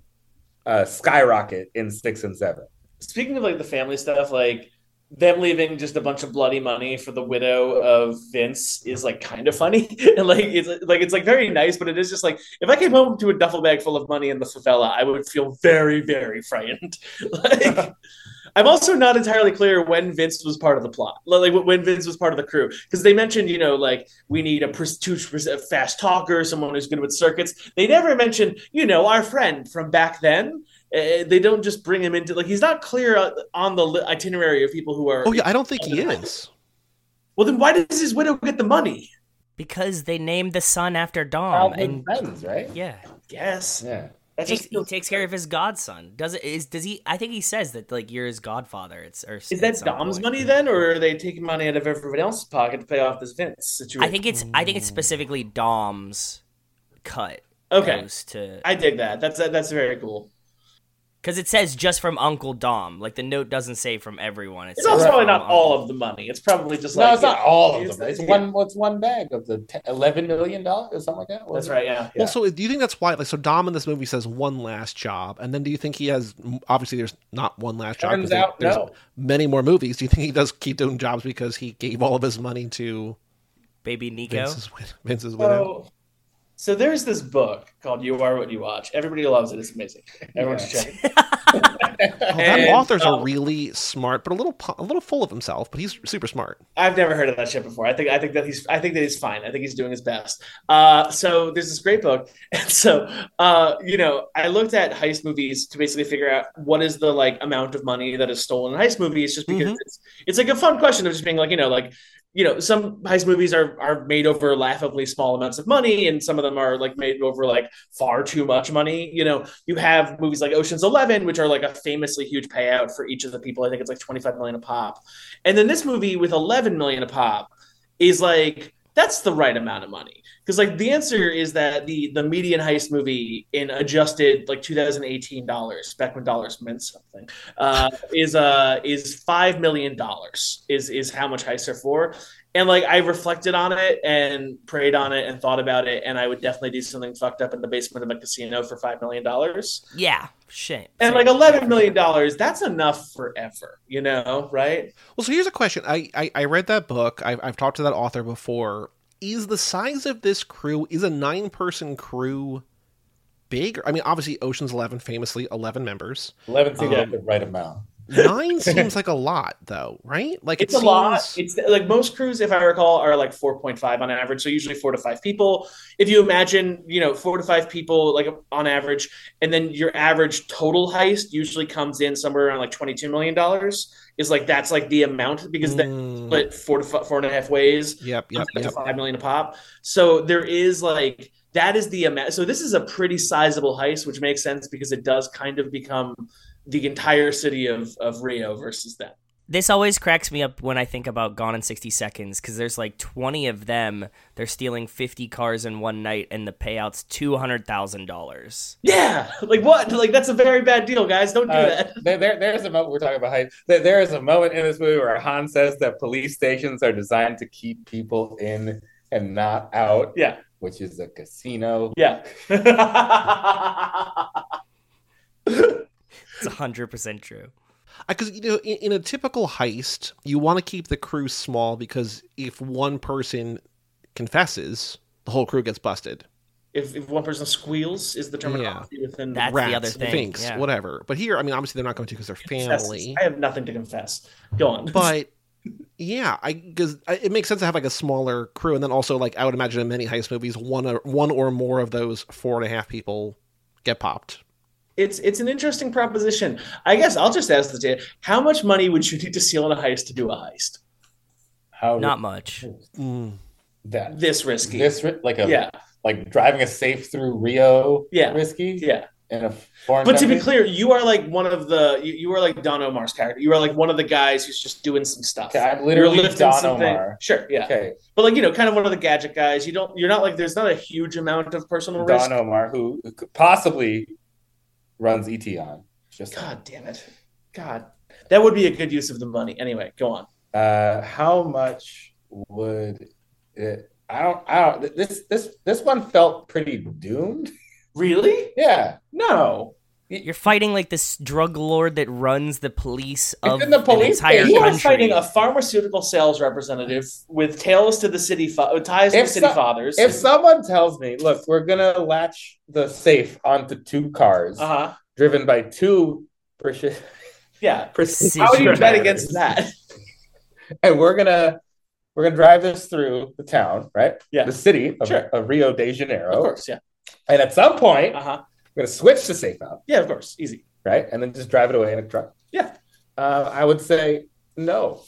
skyrocket in 6 and 7. Speaking of like the family stuff, like them leaving just a bunch of bloody money for the widow of Vince is like kind of funny. And it's very nice, but it is just like if I came home to a duffel bag full of money in the favela, I would feel very, very frightened. Like I'm also not entirely clear when Vince was part of the plot, like when Vince was part of the crew, because they mentioned, like we need a fast talker, someone who's good with circuits. They never mentioned, our friend from back then. They don't just bring him into he's not clear on the itinerary of people who are. Oh yeah, I don't think he is. Well, then why does his widow get the money? Because they named the son after Dom, and friends, right? yeah, Yes. Yeah. he takes care of his godson. Does he? I think he says that you're his godfather. Is that Dom's money then, or are they taking money out of everybody else's pocket to pay off this Vince situation? I think it's specifically Dom's cut. Okay. Goes to, I dig that. That's very cool. because it says just from Uncle Dom. Like the note doesn't say from everyone. It's also probably not all of the money. It's probably just No, it's not all of them. it's It's one bag of the $11 million or something like that. That's right. Yeah. Well, so do you think that's why? So Dom in this movie says one last job, and then do you think he has? Obviously, there's not one last job. Turns out, there's no. many more movies. Do you think he does keep doing jobs because he gave all of his money to Baby Nico. Vince's widow? So there's this book called "You Are What You Watch." Everybody loves it. It's amazing. Everyone should check it. That author's a really smart, but a little full of himself. But he's super smart. I've never heard of that shit before. I think that he's fine. I think he's doing his best. So there's this great book, and so I looked at heist movies to basically figure out what is the amount of money that is stolen in heist movies, just because it's like a fun question of just being some heist movies are made over laughably small amounts of money, and some of them are made over far too much money. You have movies like Ocean's 11, which are a famously huge payout for each of the people. I think it's $25 million a pop. And then this movie with $11 million a pop is that's the right amount of money. Because the answer is that the median heist movie in adjusted 2018 dollars, back when dollars meant something, is $5 million is how much heists are for. And I reflected on it and prayed on it and thought about it, and I would definitely do something fucked up in the basement of a casino for $5 million. Yeah, shit. And $11 million, that's enough forever, right? Well, so here's a question. I read that book. I've talked to that author before. Is the size of this crew, is a 9-person crew big? I mean, obviously, Ocean's 11, famously 11 members. 11 seems like the right amount. 9 seems like a lot, though, right? It's a lot. It's most crews, if I recall, are 4.5 on average. So usually 4 to 5 people. If you imagine, 4 to 5 people on average, and then your average total heist usually comes in somewhere around $22 million. Is that's the amount, because then split 4.5 ways. Yep. To $5 million a pop. So there is that is the amount. So this is a pretty sizable heist, which makes sense because it does kind of become the entire city of Rio versus them. This always cracks me up when I think about Gone in 60 Seconds, because there's 20 of them. They're stealing 50 cars in one night, and the payout's $200,000. Yeah, what? That's a very bad deal, guys. Don't do that. There's a moment, we're talking about height. There is a moment in this movie where Han says that police stations are designed to keep people in and not out. Yeah, which is a casino. Yeah. It's 100% true. Because in a typical heist, you want to keep the crew small because if one person confesses, the whole crew gets busted. If one person squeals is the terminology within that's rats, the other thing. Finks, whatever. But here, I mean, obviously they're not going to because they're family. I have nothing to confess. Go on. But yeah, because it makes sense to have a smaller crew, and then also I would imagine in many heist movies, one or more of those 4.5 people get popped. It's an interesting proposition. I guess I'll just ask the how much money would you need to steal in a heist to do a heist? Not much. This risky. Yeah. like driving a safe through Rio risky. Yeah. In a foreign But country. to be clear, you are like one of the you are like Don Omar's character. You are like one of the guys who's just doing some stuff. Okay, I'm literally You're lifting Don something. Omar. Sure, yeah. Okay. But like, kind of one of the gadget guys. You're not like there's not a huge amount of personal risk. Don Omar, who possibly runs ET. Just God damn it. God. That would be a good use of the money. Anyway, go on. How much would it? I don't. This one felt pretty doomed. Really? Yeah. No. You're fighting like this drug lord that runs the police of in the police an entire state. You are country. fighting a pharmaceutical sales representative with ties to the city fathers. If someone tells me, look, we're gonna latch the safe onto two cars driven by two yeah, Precision how do you bet drivers. against that? and we're gonna drive this through the town, right? Yeah. The city of, Sure. of Rio de Janeiro. Of course, yeah. And at some point, Uh huh. we're gonna switch the safe out, Yeah, of course, easy. right? And then just drive it away in a truck. Yeah. I would say no.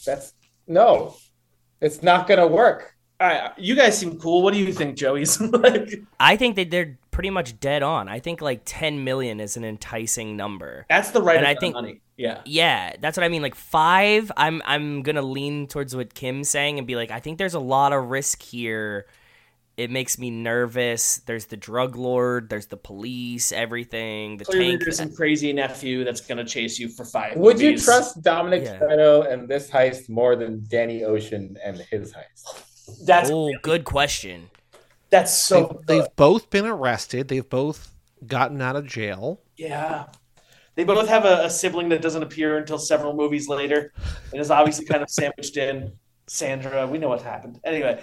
It's not gonna work. All right, you guys seem cool. What do you think, Joey? Like, I think that they're pretty much dead on. I think like 10 million is an enticing number. that's the right And I amount think- of money. Yeah. Yeah, that's what I mean. Like 5, I'm gonna lean towards what Kim's saying and be like, I think there's a lot of risk here. It makes me nervous. There's the drug lord, there's the police, everything. The Clearly, tank. there's some crazy nephew that's going to chase you for 5 Would you movies. trust Dominic Yeah. Toretto and this heist more than Danny Ocean and his heist? That's Oh, good question. that's so good. They've both been arrested. They've both gotten out of jail. Yeah. They both have a sibling that doesn't appear until several movies later and is obviously kind of sandwiched in. Sandra, we know what happened. Anyway,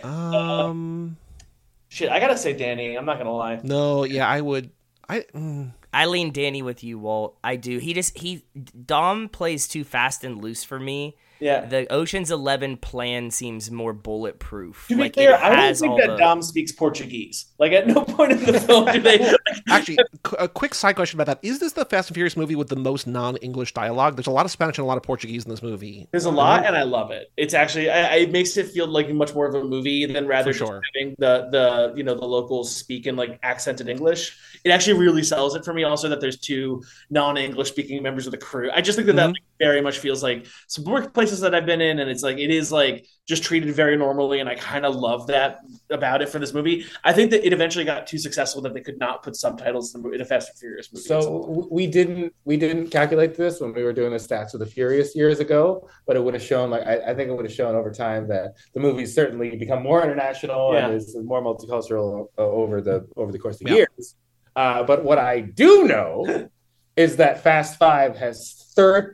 shit, I gotta say Danny. I'm not gonna lie. No, yeah, I would. I lean Danny with you, Walt. I do. Dom plays too fast and loose for me. Yeah. The Ocean's 11 plan seems more bulletproof. To be Like, clear, it I don't has think all that the- Dom speaks Portuguese. Like, at no point in the film do they. Actually, a quick side question about that. Is this the Fast and Furious movie with the most non-English dialogue? There's a lot of Spanish and a lot of Portuguese in this movie. There's a lot, and I love it. It's actually it makes it feel like much more of a movie than rather For just sure. having the locals speak in like accented English. It actually really sells it for me. Also, that there's two non-English speaking members of the crew. I just think that that like, very much feels like some workplaces that I've been in, and it's like it is like just treated very normally, and I kind of love that about it for this movie. I think that it eventually got too successful that they could not put subtitles in a Fast and Furious movie. So we didn't calculate this when we were doing the stats with the Furious years ago, but it would have shown I think it would have shown over time that the movie's certainly become more international and is more multicultural over the course of years. But what I do know is that Fast 5 has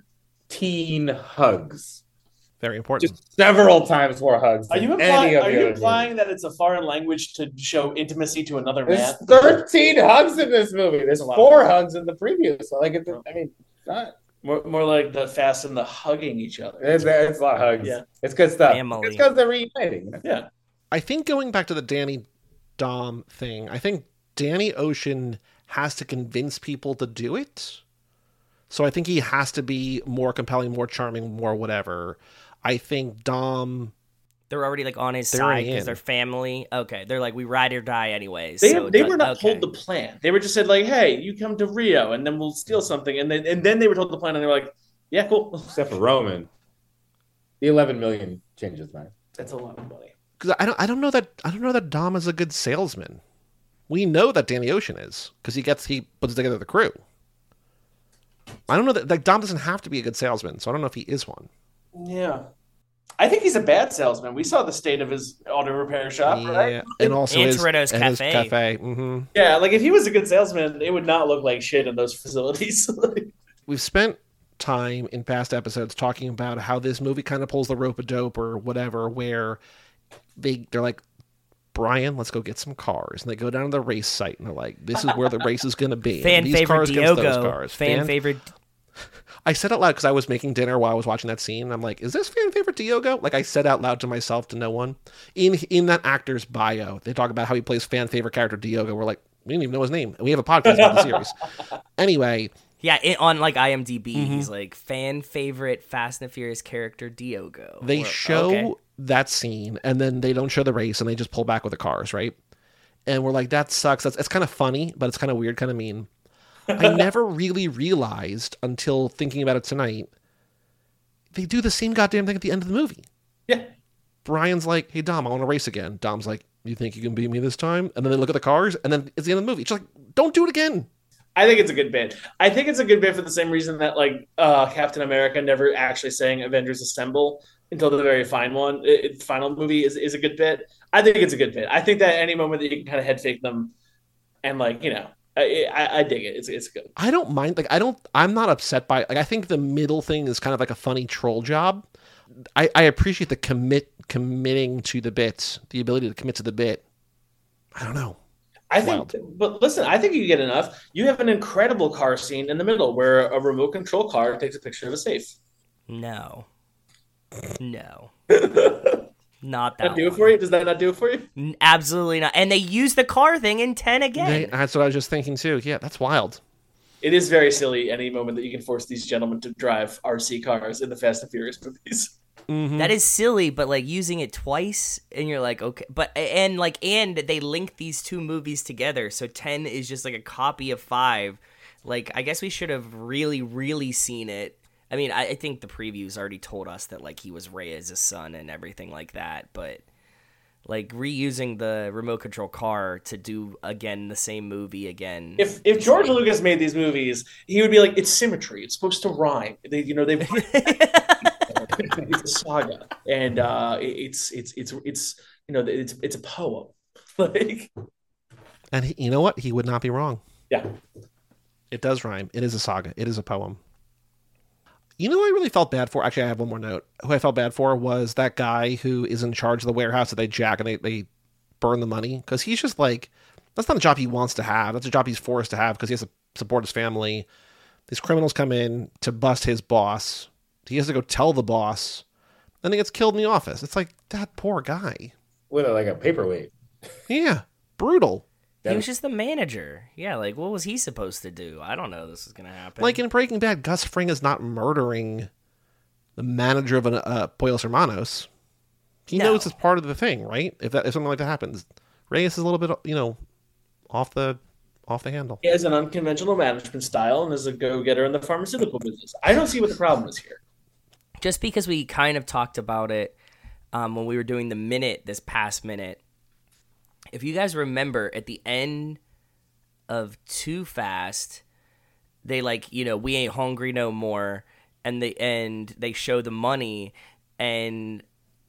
13 hugs. Very important. Just several times more hugs. Are you than any of the other implying that it's a foreign language to show intimacy to another movies. man? There's 13 hugs in this movie. There's 4 hugs in the previous one. Not. More like the Fast and the hugging each other. It's a lot of hugs. Yeah. It's good stuff. Family. It's because they're reuniting. Yeah. I think going back to the Danny Dom thing, I think Danny Ocean has to convince people to do it. So I think he has to be more compelling, more charming, more whatever. I think Dom... They're already like on his They're side already because in. they're family. Okay, they're like, we ride or die anyways. They so were not told the plan. They were just said like, "Hey, you come to Rio, and then we'll steal something." And then they were told the plan, and they were like, "Yeah, cool." Except for Roman. The 11 million changes mind. That's a lot of money. Because I don't know that Dom is a good salesman. We know that Danny Ocean is because he puts together the crew. I don't know that Dom doesn't have to be a good salesman, so I don't know if he is one. Yeah, I think he's a bad salesman. We saw the state of his auto repair shop, right? And also And his Toretto's his Cafe. cafe. Mm-hmm. Yeah, like if he was a good salesman, it would not look like shit in those facilities. We've spent time in past episodes talking about how this movie kind of pulls the rope-a-dope or whatever, where they're like, Brian, let's go get some cars. And they go down to the race site, and they're like, this is where the race is going to be. Fan And these favorite cars against those Diogo. cars. Fan favorite. I said out loud because I was making dinner while I was watching that scene. And I'm like, is this fan favorite Diogo? Like I said out loud to myself, to no one. In that actor's bio, they talk about how he plays fan favorite character Diogo. We're like, we didn't even know his name. And we have a podcast about the series. Anyway, Yeah, on like IMDb, he's like fan favorite Fast and the Furious character Diogo. they show okay. that scene, and then they don't show the race, and they just pull back with the cars, right? and we're like, that sucks. It's kind of funny, but it's kind of weird, kind of mean. I never really realized until thinking about it tonight, they do the same goddamn thing at the end of the movie. Yeah. Brian's like, hey, Dom, I want to race again. Dom's like, you think you can beat me this time? And then they look at the cars, and then it's the end of the movie. It's like, don't do it again. I think it's a good bit. I think it's a good bit for the same reason that like Captain America never actually sang Avengers Assemble until the very final movie is a good bit. I think it's a good bit. I think that any moment that you can kind of head fake them and like, you know, I dig it. It's good. I don't mind. Like, I'm not upset by it. Like, I think the middle thing is kind of like a funny troll job. I appreciate the committing to the bit, the ability to commit to the bit. I don't know. I think, but listen, I think you get enough. You have an incredible car scene in the middle where a remote control car takes a picture of a safe. No. Not that. That do it for you? Does that not do it for you? Absolutely not. And they use the car thing in 10 again. That's what I was just thinking too. Yeah, that's wild. It is very silly any moment that you can force these gentlemen to drive RC cars in the Fast and Furious movies. Mm-hmm. That is silly, but like using it twice and you're like, okay, but and they link these two movies together. So 10 is just like a copy of 5. Like, I guess we should have really seen it. I mean, I think the previews already told us that like he was Reyes' son and everything like that, but like reusing the remote control car to do again the same movie again. If George Lucas made these movies, he would be like, it's symmetry. It's supposed to rhyme. They it's a saga, and it's a poem. Like, and you know what? He would not be wrong. Yeah, it does rhyme. It is a saga. It is a poem. You know who I really felt bad for? Actually, I have one more note. Who I felt bad for was that guy who is in charge of the warehouse that they jack and they burn the money. Because he's just like, that's not a job he wants to have. That's a job he's forced to have because he has to support his family. These criminals come in to bust his boss. He has to go tell the boss. Then he gets killed in the office. It's like, that poor guy. With like a paperweight. Yeah, brutal. He was just the manager. Yeah, like, what was he supposed to do? I don't know this is going to happen. Like in Breaking Bad, Gus Fring is not murdering the manager of Pollos Hermanos. He knows it's part of the thing, right? If something like that happens. Reyes is a little bit, off the handle. He has an unconventional management style and is a go-getter in the pharmaceutical business. I don't see what the problem is here. Just because we kind of talked about it when we were doing this past minute, if you guys remember, at the end of Too Fast, they we ain't hungry no more, and they show the money, and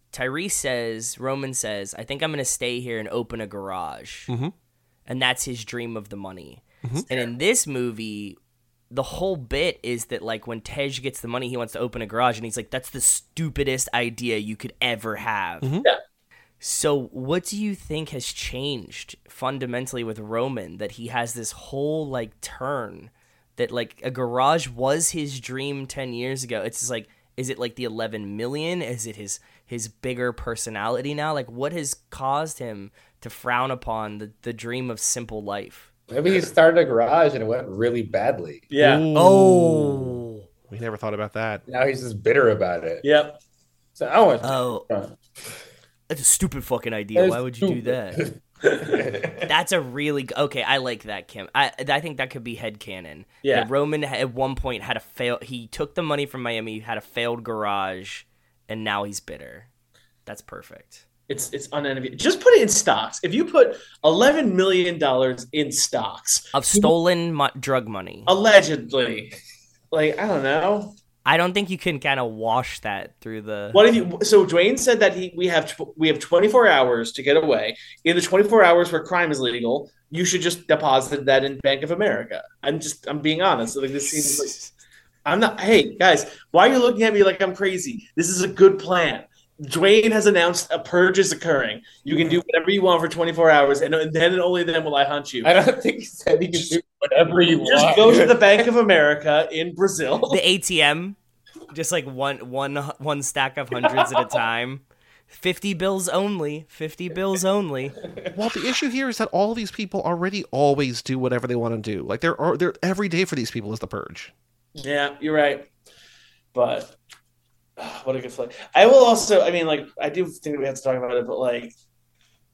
Roman says, I think I'm going to stay here and open a garage. Mm-hmm. And that's his dream of the money. Mm-hmm. And in this movie, the whole bit is that like when Tej gets the money, he wants to open a garage, and he's like, that's the stupidest idea you could ever have. Mm-hmm. Yeah. So what do you think has changed fundamentally with Roman, that he has this whole like turn that like a garage was his dream 10 years ago? It's just like, is it like the 11 million? Is it his bigger personality now? Like, what has caused him to frown upon the dream of simple life? Maybe he started a garage and it went really badly. Yeah. Ooh. Oh. We never thought about that. Now he's just bitter about it. Yep. So I want That's a stupid fucking idea. Why would you do that? That's a really okay. I like that, Kim. I think that could be headcanon. Yeah. That Roman at one point had a fail. He took the money from Miami, had a failed garage, and now he's bitter. That's perfect. It's unenviable. Just put it in stocks. If you put $11 million in stocks Of stolen drug money. allegedly, like, I don't know. I don't think you can kind of wash that through the. What if you? So Dwayne said that we have 24 hours to get away. In the 24 hours where crime is legal, you should just deposit that in Bank of America. I'm being honest. Like, this seems like I'm not. Hey guys, why are you looking at me like I'm crazy? This is a good plan. Dwayne has announced a purge is occurring. You can do whatever you want for 24 hours, and then and only then will I hunt you. I don't think he said he could do whatever you want. Just go to the Bank of America in Brazil. The ATM, just like one stack of hundreds at a time. 50 bills only. 50 bills only. Well, the issue here is that all these people already always do whatever they want to do. Like they're every day for these people is the purge. Yeah, you're right. But what a good flick. I will also, I mean, like, I do think we have to talk about it, but like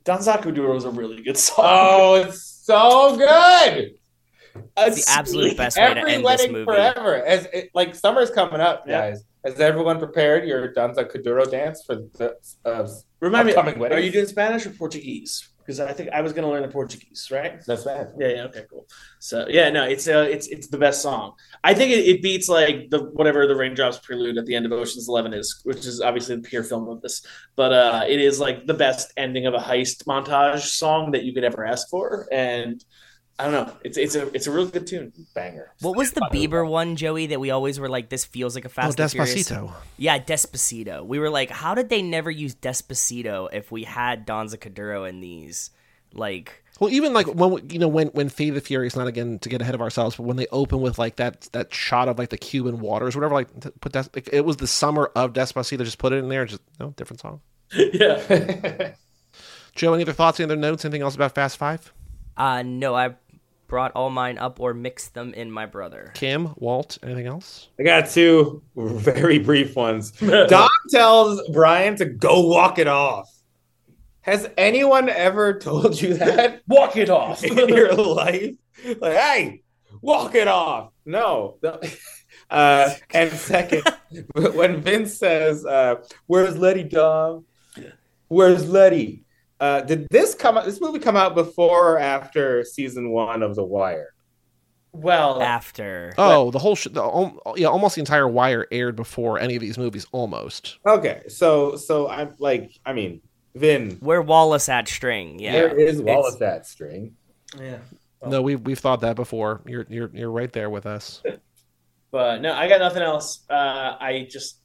Danza Kuduro is a really good song. Oh, it's so good. It's the absolute best way to Every end this wedding movie. forever. Like summer's coming up, Yeah. guys. Has everyone prepared your Danza Kuduro dance for the Remind me, upcoming weddings? are you doing Spanish or Portuguese? Because I think I was going to learn the Portuguese, right? That's bad. Yeah, okay, cool. So yeah, no, it's the best song. I think it beats like the whatever the Raindrops Prelude at the end of Ocean's 11 is, which is obviously the pure film of this. But it is like the best ending of a heist montage song that you could ever ask for, and I don't know, it's a really good tune. Banger. What was the Bieber one, Joey, that we always were like, this feels like a Fast and Furious? Despacito. Yeah, Despacito. We were like, how did they never use Despacito if we had Danza Kuduro in these? Like, Well, even like when Fate of the Furious, not again to get ahead of ourselves, but when they open with like that shot of like the Cuban waters, whatever, like put that, like, it was the summer of Despacito, just put it in there, just different song. Yeah. Joe, any other thoughts? Any other notes? Anything else about Fast Five? no, I brought all mine up or mixed them in my brother. Kim, Walt, anything else? I got two very brief ones. Don tells Brian to go walk it off. Has anyone ever told you that Walk it off. in your life? Like, hey, walk it off. No. And second, when Vince says, "Where's Letty, Dom? Where's Letty?" Did this movie come out before or after season 1 of The Wire? Well, After. Oh, the whole almost the entire Wire aired before any of these movies, almost. Okay, so I'm like, I mean, Vin, Where Wallace at string, yeah. there is Wallace that string. yeah. No, we've thought that before. You're right there with us. But no, I got nothing else. I just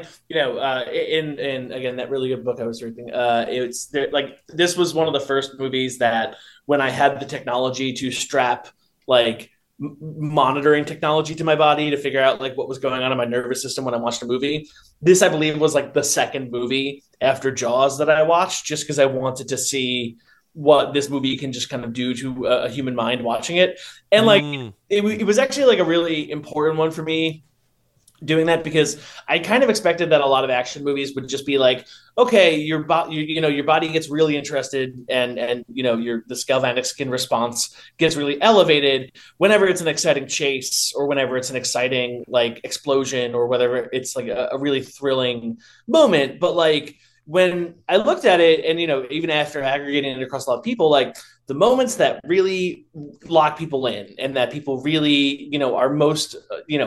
in again that really good book I was reading. It's there, like this was one of the first movies that when I had the technology to strap like monitoring technology to my body to figure out like what was going on in my nervous system when I watched a movie. This I believe was like the second movie after Jaws that I watched, just because I wanted to see what this movie can just kind of do to a human mind watching it. And like it was actually like a really important one for me doing that, because I kind of expected that a lot of action movies would just be like, okay, your body gets really interested and the galvanic skin response gets really elevated whenever it's an exciting chase or whenever it's an exciting like explosion or whatever, it's like a really thrilling moment. But like when I looked at it and, even after aggregating it across a lot of people, like the moments that really lock people in and that people really, are most,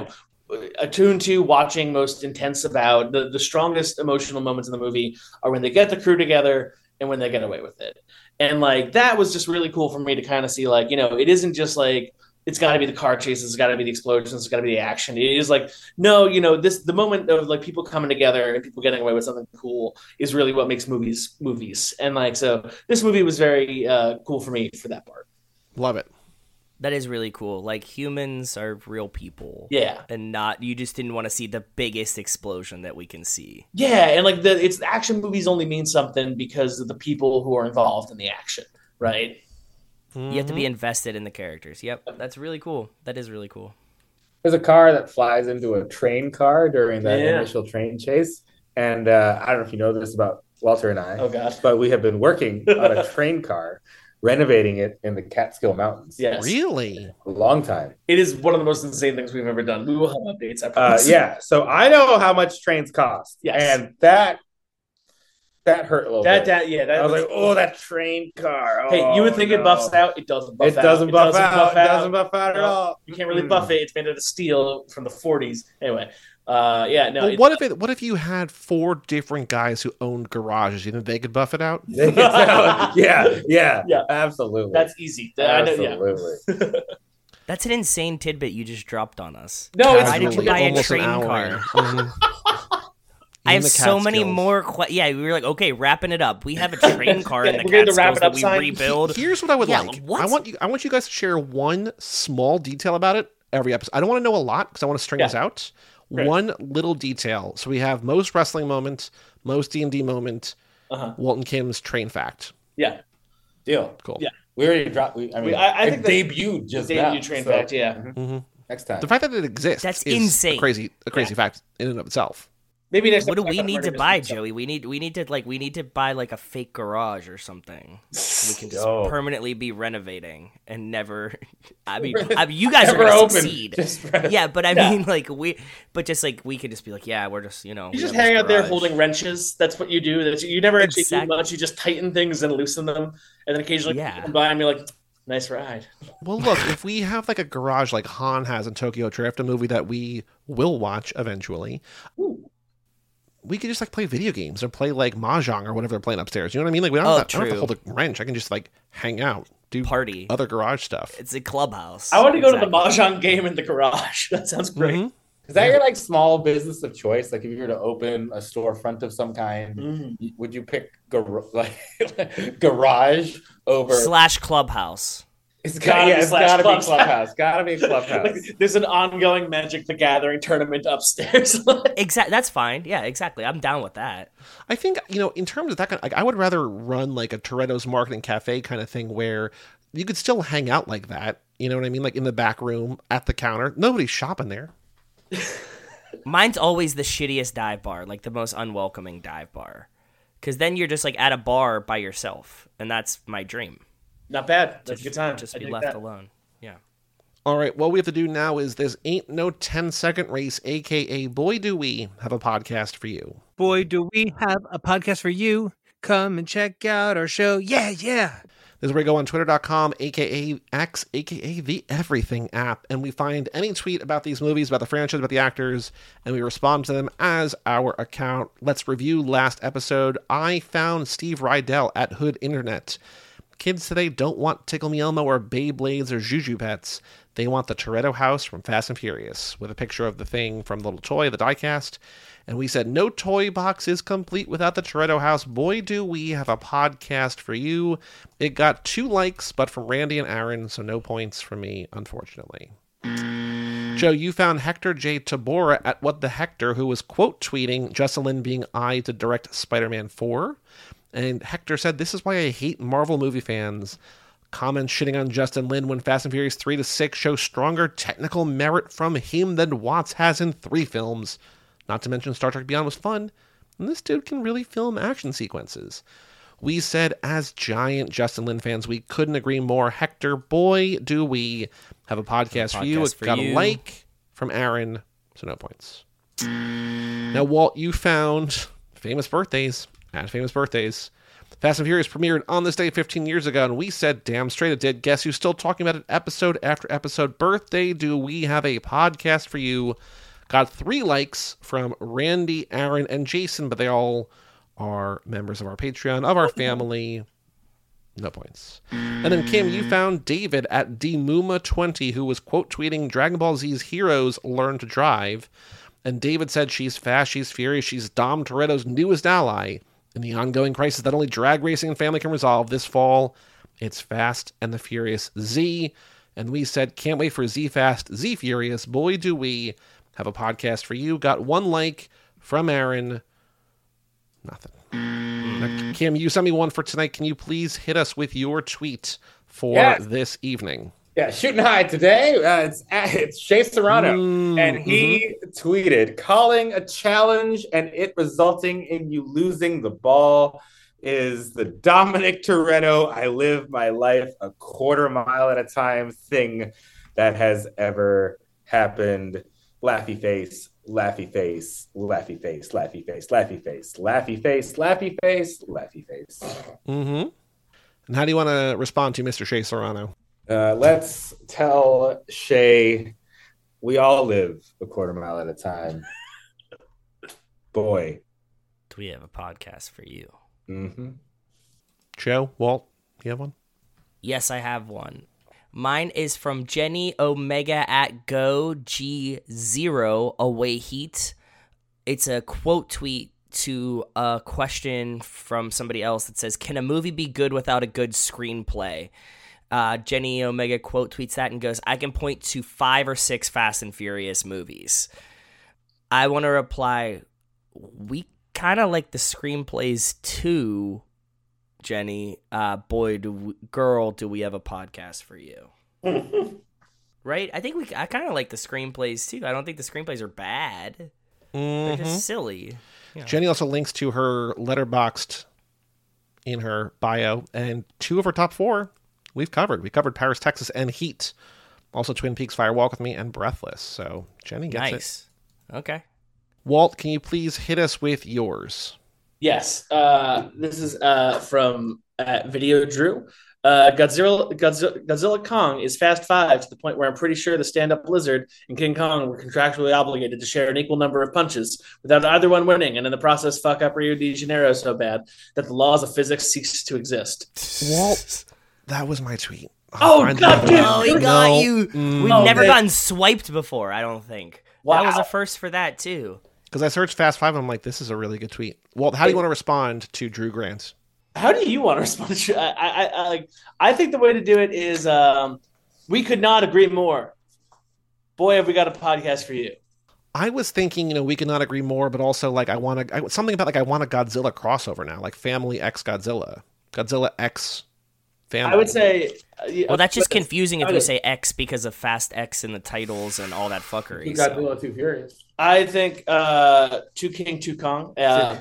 attuned to watching, most intense about, the strongest emotional moments in the movie are when they get the crew together and when they get away with it. And like, that was just really cool for me to kind of see, like, it isn't just like, it's got to be the car chases, it's got to be the explosions, it's got to be the action. It is like, no, the moment of like people coming together and people getting away with something cool is really what makes movies. And like, so this movie was very cool for me for that part. Love it. That is really cool. Like, humans are real people. Yeah. And you just didn't want to see the biggest explosion that we can see. Yeah, and like the action movies only mean something because of the people who are involved in the action, right? You have to be invested in the characters. Yep, that's really cool. That is really cool. There's a car that flies into a train car during that initial train chase. And I don't know if you know this about Walter and I. Oh, God. But we have been working on a train car, renovating it in the Catskill Mountains. Yes. Really? A long time. It is one of the most insane things we've ever done. We will have updates, I promise. Yeah, so I know how much trains cost. Yes. And that hurt a little bit. I was like, oh, that train car. Oh, hey, you would think it buffs out. It doesn't buff out. It doesn't buff out at all. You can't really buff it. It's made out of steel from the 40s. Anyway, no. Well, what if you had 4 different guys who owned garages? You think they could buff it out? Yeah, absolutely. That's easy. Absolutely. That's an insane tidbit you just dropped on us. No, why did you buy a Almost an train hour. car? I have so many more we were like, okay, wrapping it up. We have a train car in the Catskills that we rebuild. Here's what I would like. What? I want you guys to share one small detail about it every episode. I don't want to know a lot because I want to string this out. Great. One little detail. So we have most wrestling moment, most D&D moment, Walton Kim's train fact. Yeah. Deal. Cool. Yeah. We already dropped. I think debuted just now. Debut train fact, yeah. Mm-hmm. Next time. The fact that it exists that's is insane. A crazy fact in and of itself. Maybe next What do time we I'm need to running buy, this Joey? We need to buy like a fake garage or something. We can just Yo. permanently be renovating and never. I mean, you guys are Never gonna open. succeed. Just Yeah, but I Yeah. mean, like we could just be like, yeah, we're just You we just have hang this out there garage. holding wrenches. That's what you do. You never actually Exactly. do much. You just tighten things and loosen them, and then occasionally Yeah. you come by and you're like, "Nice ride." Well, look, if we have like a garage like Han has in Tokyo Drift, a movie that we will watch eventually, Ooh. we could just like play video games or play like mahjong or whatever they're playing upstairs. You know what I mean? Like we don't, Oh, have, to, I don't have to true. hold a wrench. I can just like hang out, do Party. other garage stuff. It's a clubhouse. I want to go to the Exactly. mahjong game in the garage. That sounds great. Mhm. Is that your like small business of choice? Like if you were to open a storefront of some kind, Mm. would you pick garage over? / clubhouse. It's Gotta be it's slash gotta be clubhouse. clubhouse. Gotta be clubhouse. Like, there's an ongoing Magic the Gathering tournament upstairs. Exactly. That's fine. Yeah, exactly. I'm down with that. I think, you know, in terms of that kind of, like, I would rather run like a Toretto's Marketing Cafe kind of thing where you could still hang out like that. You know what I mean? Like in the back room at the counter. Nobody's shopping there. Mine's always the shittiest dive bar, like the most unwelcoming dive bar. Because then you're just like at a bar by yourself, and that's my dream. Not bad. That's a good time. Just I be dig left that. alone. Yeah. All right, what we have to do now is this ain't no 10-second race, aka boy do we have a podcast for you. Boy, do we have a podcast for you. Come and check out our show. Yeah, yeah. This is where we go on twitter.com, aka X, aka the Everything app, and we find any tweet about these movies, about the franchise, about the actors, and we respond to them as our account. Let's review last episode. I found Steve Rydell at Hood Internet. Kids today don't want Tickle Me Elmo or Beyblades or Juju Pets. They want the Toretto house from Fast and Furious, with a picture of the thing from the little toy, the diecast. And we said, no toy box is complete without the Toretto house. Boy, do we have a podcast for you. It got 2 likes, but from Randy and Aaron, so no points from me, unfortunately. Joe, you found Hector J. Tabora at What the Hector, who was quote tweeting Justin Lin being eyed to direct Spider-Man 4. And Hector said, this is why I hate Marvel movie fans. Comments shitting on Justin Lin when Fast and Furious 3 to 6 show stronger technical merit from him than Watts has in 3 films. Not to mention Star Trek Beyond was fun, and this dude can really film action sequences. We said, as giant Justin Lin fans, we couldn't agree more. Hector, boy, do we have a podcast for you. It got a like from Aaron, so no points. Now, Walt, you found Famous Birthdays at Famous Birthdays. Fast and Furious premiered on this day 15 years ago, and we said, damn straight it did. Guess who's still talking about it episode after episode? Birthday, do we have a podcast for you? Got 3 likes from Randy, Aaron, and Jason, but they all are members of our Patreon, of our family. No points. And then, Kim, you found David at DMuma20, who was quote tweeting Dragon Ball Z's heroes learn to drive. And David said she's fast, she's furious, she's Dom Toretto's newest ally in the ongoing crisis that only drag racing and family can resolve this fall. It's Fast and the Furious Z. And we said, can't wait for Z Fast, Z Furious. Boy, do we have a podcast for you. Got 1 like from Aaron. Nothing. Now, Kim, you sent me one for tonight. Can you please hit us with your tweet for Yes. this evening? Yeah, shooting high today. It's Shea Serrano, and he tweeted, calling a challenge and it resulting in you losing the ball is the Dominic Toretto, I live my life a quarter mile at a time thing that has ever happened. Laughy face, laughy face, laughy face, laughy face, laughy face, laughy face, laughy face, laughy face. Mm-hmm. And how do you want to respond to Mr. Shea Serrano? Let's tell Shay we all live a quarter mile at a time. Boy. Do we have a podcast for you? Mm-hmm. Joe, Walt, you have one? Yes, I have one. Mine is from Jenny Omega at Go G0 Away Heat. It's a quote tweet to a question from somebody else that says, can a movie be good without a good screenplay? Jenny Omega quote tweets that and goes, I can point to 5 or 6 Fast and Furious movies. I want to reply, we kind of like the screenplays too, Jenny. Girl, do we have a podcast for you? Right? I think I kind of like the screenplays too. I don't think the screenplays are bad. They're Mhm. just silly. Yeah. Jenny also links to her Letterboxd in her bio, and 2 of her top 4 we've covered. We covered Paris, Texas, and Heat. Also Twin Peaks, Fire Walk with Me, and Breathless. So Jenny gets it. Nice. Okay. Walt, can you please hit us with yours? Yes. This is from Video Drew. Godzilla Kong is Fast 5 to the point where I'm pretty sure the stand-up lizard and King Kong were contractually obligated to share an equal number of punches without either one winning, and in the process fuck up Rio de Janeiro so bad that the laws of physics cease to exist. Walt, that was my tweet. Oh, Find God the damn other Oh, one. he got you. We've Oh, never man. gotten swiped before, I don't think. Wow. That was a first for that, too. Because I searched Fast 5 and I'm like, this is a really good tweet. Walt, how do you want to respond to Drew Grant? How do you want to respond to I think the way to do it is we could not agree more. Boy, have we got a podcast for you. I was thinking, we could not agree more, but also like I want a Godzilla crossover now, like Family X Godzilla, Godzilla X Family. I would say Well, that's just confusing if you say X because of Fast X in the titles and all that fuckery. You so. got Godzilla Too Furious. I think Two King, Two Kong.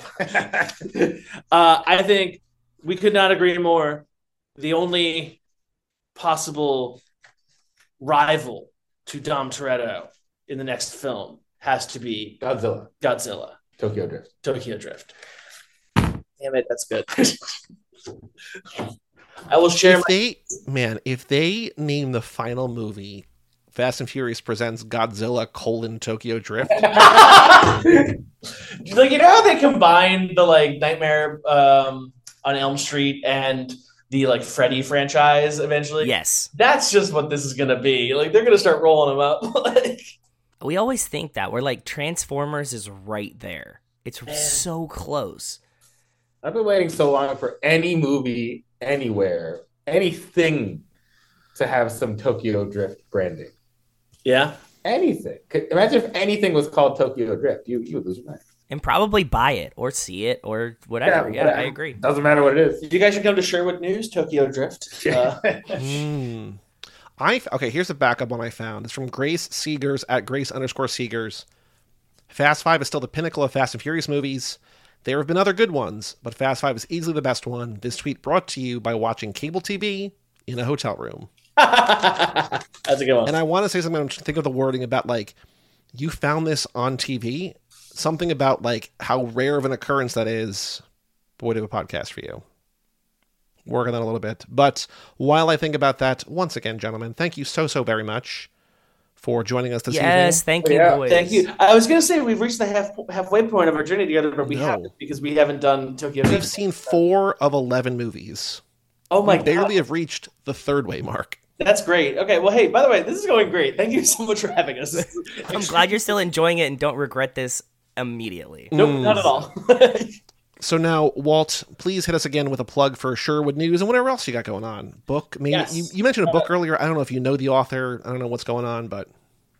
I think we could not agree more. The only possible rival to Dom Toretto in the next film has to be Godzilla. Tokyo Drift. Tokyo Drift. Damn it, that's good. I will share If they name the final movie Fast and Furious presents Godzilla: Tokyo Drift. how they combine the Nightmare on Elm Street and the Freddy franchise eventually? Yes. That's just what this is gonna be. They're gonna start rolling them up. We always think that. We're like, Transformers is right there. It's so close. I've been waiting so long for any movie, anywhere, anything to have some Tokyo Drift branding. Yeah. Anything. Imagine if anything was called Tokyo Drift. You would lose your mind. And probably buy it or see it or whatever. Yeah, I agree. Doesn't matter what it is. You guys should come to Sherwood News, Tokyo Drift. Here's the backup one I found. It's from Grace Seegers at Grace_Seegers. Fast 5 is still the pinnacle of Fast and Furious movies. There have been other good ones, but Fast 5 is easily the best one. This tweet brought to you by watching cable TV in a hotel room. That's a good one. And I want to say something, I'm trying to think of the wording about, you found this on TV? Something about, how rare of an occurrence that is. Boy, do a podcast for you. Working on a little bit. But while I think about that, once again, gentlemen, thank you so very much for joining us this evening. Yes, thank you, boys. Thank you. I was going to say we've reached the halfway point of our journey together, but we No. haven't because we haven't done Tokyo Drift. We've seen 4 of 11 movies. Oh my We barely God. have reached the 3rd way mark. That's great. Okay, well, hey, by the way, this is going great. Thank you so much for having us. I'm glad you're still enjoying it and don't regret this immediately. Nope, not at all. So now, Walt, please hit us again with a plug for Sherwood News and whatever else you got going on. Book, maybe Yes. you mentioned a book earlier. I don't know if you know the author. I don't know what's going on, but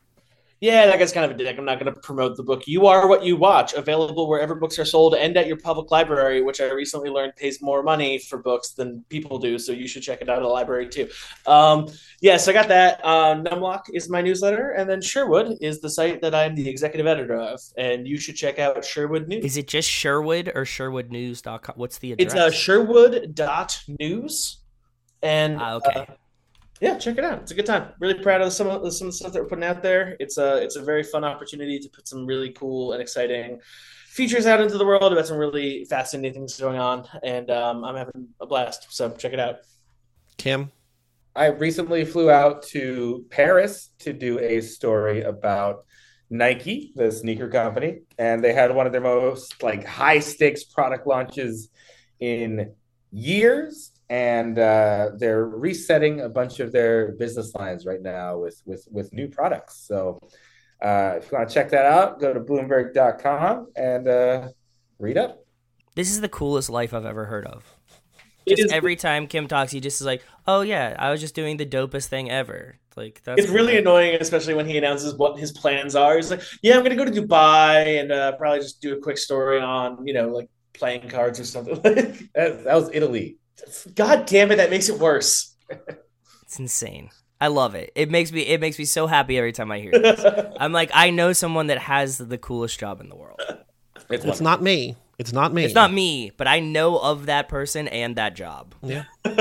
Yeah, that guy's kind of a dick. I'm not going to promote the book. You Are What You Watch, available wherever books are sold and at your public library, which I recently learned pays more money for books than people do, so you should check it out at a library too. Yes, I got that. Numlock is my newsletter, and then Sherwood is the site that I'm the executive editor of, and you should check out Sherwood News. Is it just Sherwood or SherwoodNews.com? What's the address? It's Sherwood.news, and okay. yeah, check it out. It's a good time. Really proud of some of the stuff that we're putting out there. It's a very fun opportunity to put some really cool and exciting features out into the world about some really fascinating things going on, and I'm having a blast. So check it out. Kim? I recently flew out to Paris to do a story about Nike, the sneaker company, and they had one of their most high stakes product launches in years. And they're resetting a bunch of their business lines right now with new products. So if you want to check that out, go to Bloomberg.com and read up. This is the coolest life I've ever heard of. It Just is- every time Kim talks, he just is like, "Oh yeah, I was just doing the dopest thing ever." That's It's really annoying, especially when he announces what his plans are. He's like, "Yeah, I'm going to go to Dubai and probably just do a quick story on, playing cards or something." That was Italy. God damn it, that makes it worse. It's insane. I love it. It makes me so happy every time I hear this. I'm like, I know someone that has the coolest job in the world. It's not me. It's not me. It's not me, but I know of that person and that job. Yeah.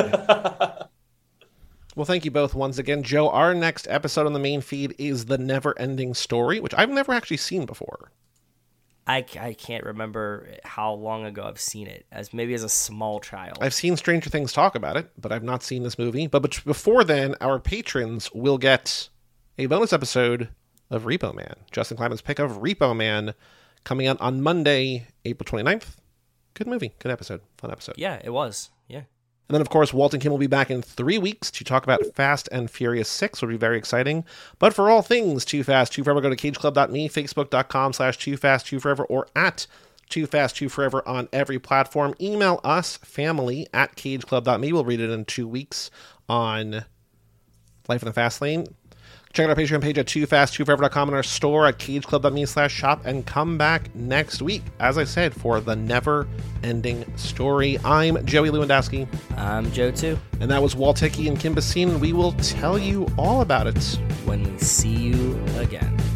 Well, thank you both once again. Joe, our next episode on the main feed is The Never Ending Story, which I've never actually seen before. I can't remember how long ago I've seen it, as a small child. I've seen Stranger Things talk about it, but I've not seen this movie. But before then, our patrons will get a bonus episode of Repo Man. Justin Kliman's pick of Repo Man coming out on Monday, April 29th. Good movie. Good episode. Fun episode. Yeah, it was. Yeah. And then, of course, Walt and Kim will be back in 3 weeks to talk about Fast and Furious 6, which will be very exciting. But for all things Too Fast, Too Forever, go to cageclub.me, facebook.com/TooFastTooForever, or at TooFastTooForever on every platform. Email us, family@cageclub.me. We'll read it in 2 weeks on Life in the Fast Lane. Check out our Patreon page at TooFastTooForever.com and our store at cageclub.me/shop, and come back next week, as I said, for The Never Ending Story. I'm Joey Lewandowski. I'm Joe, too. And that was Walt Hickey and Kim Basine. We will tell you all about it when we see you again.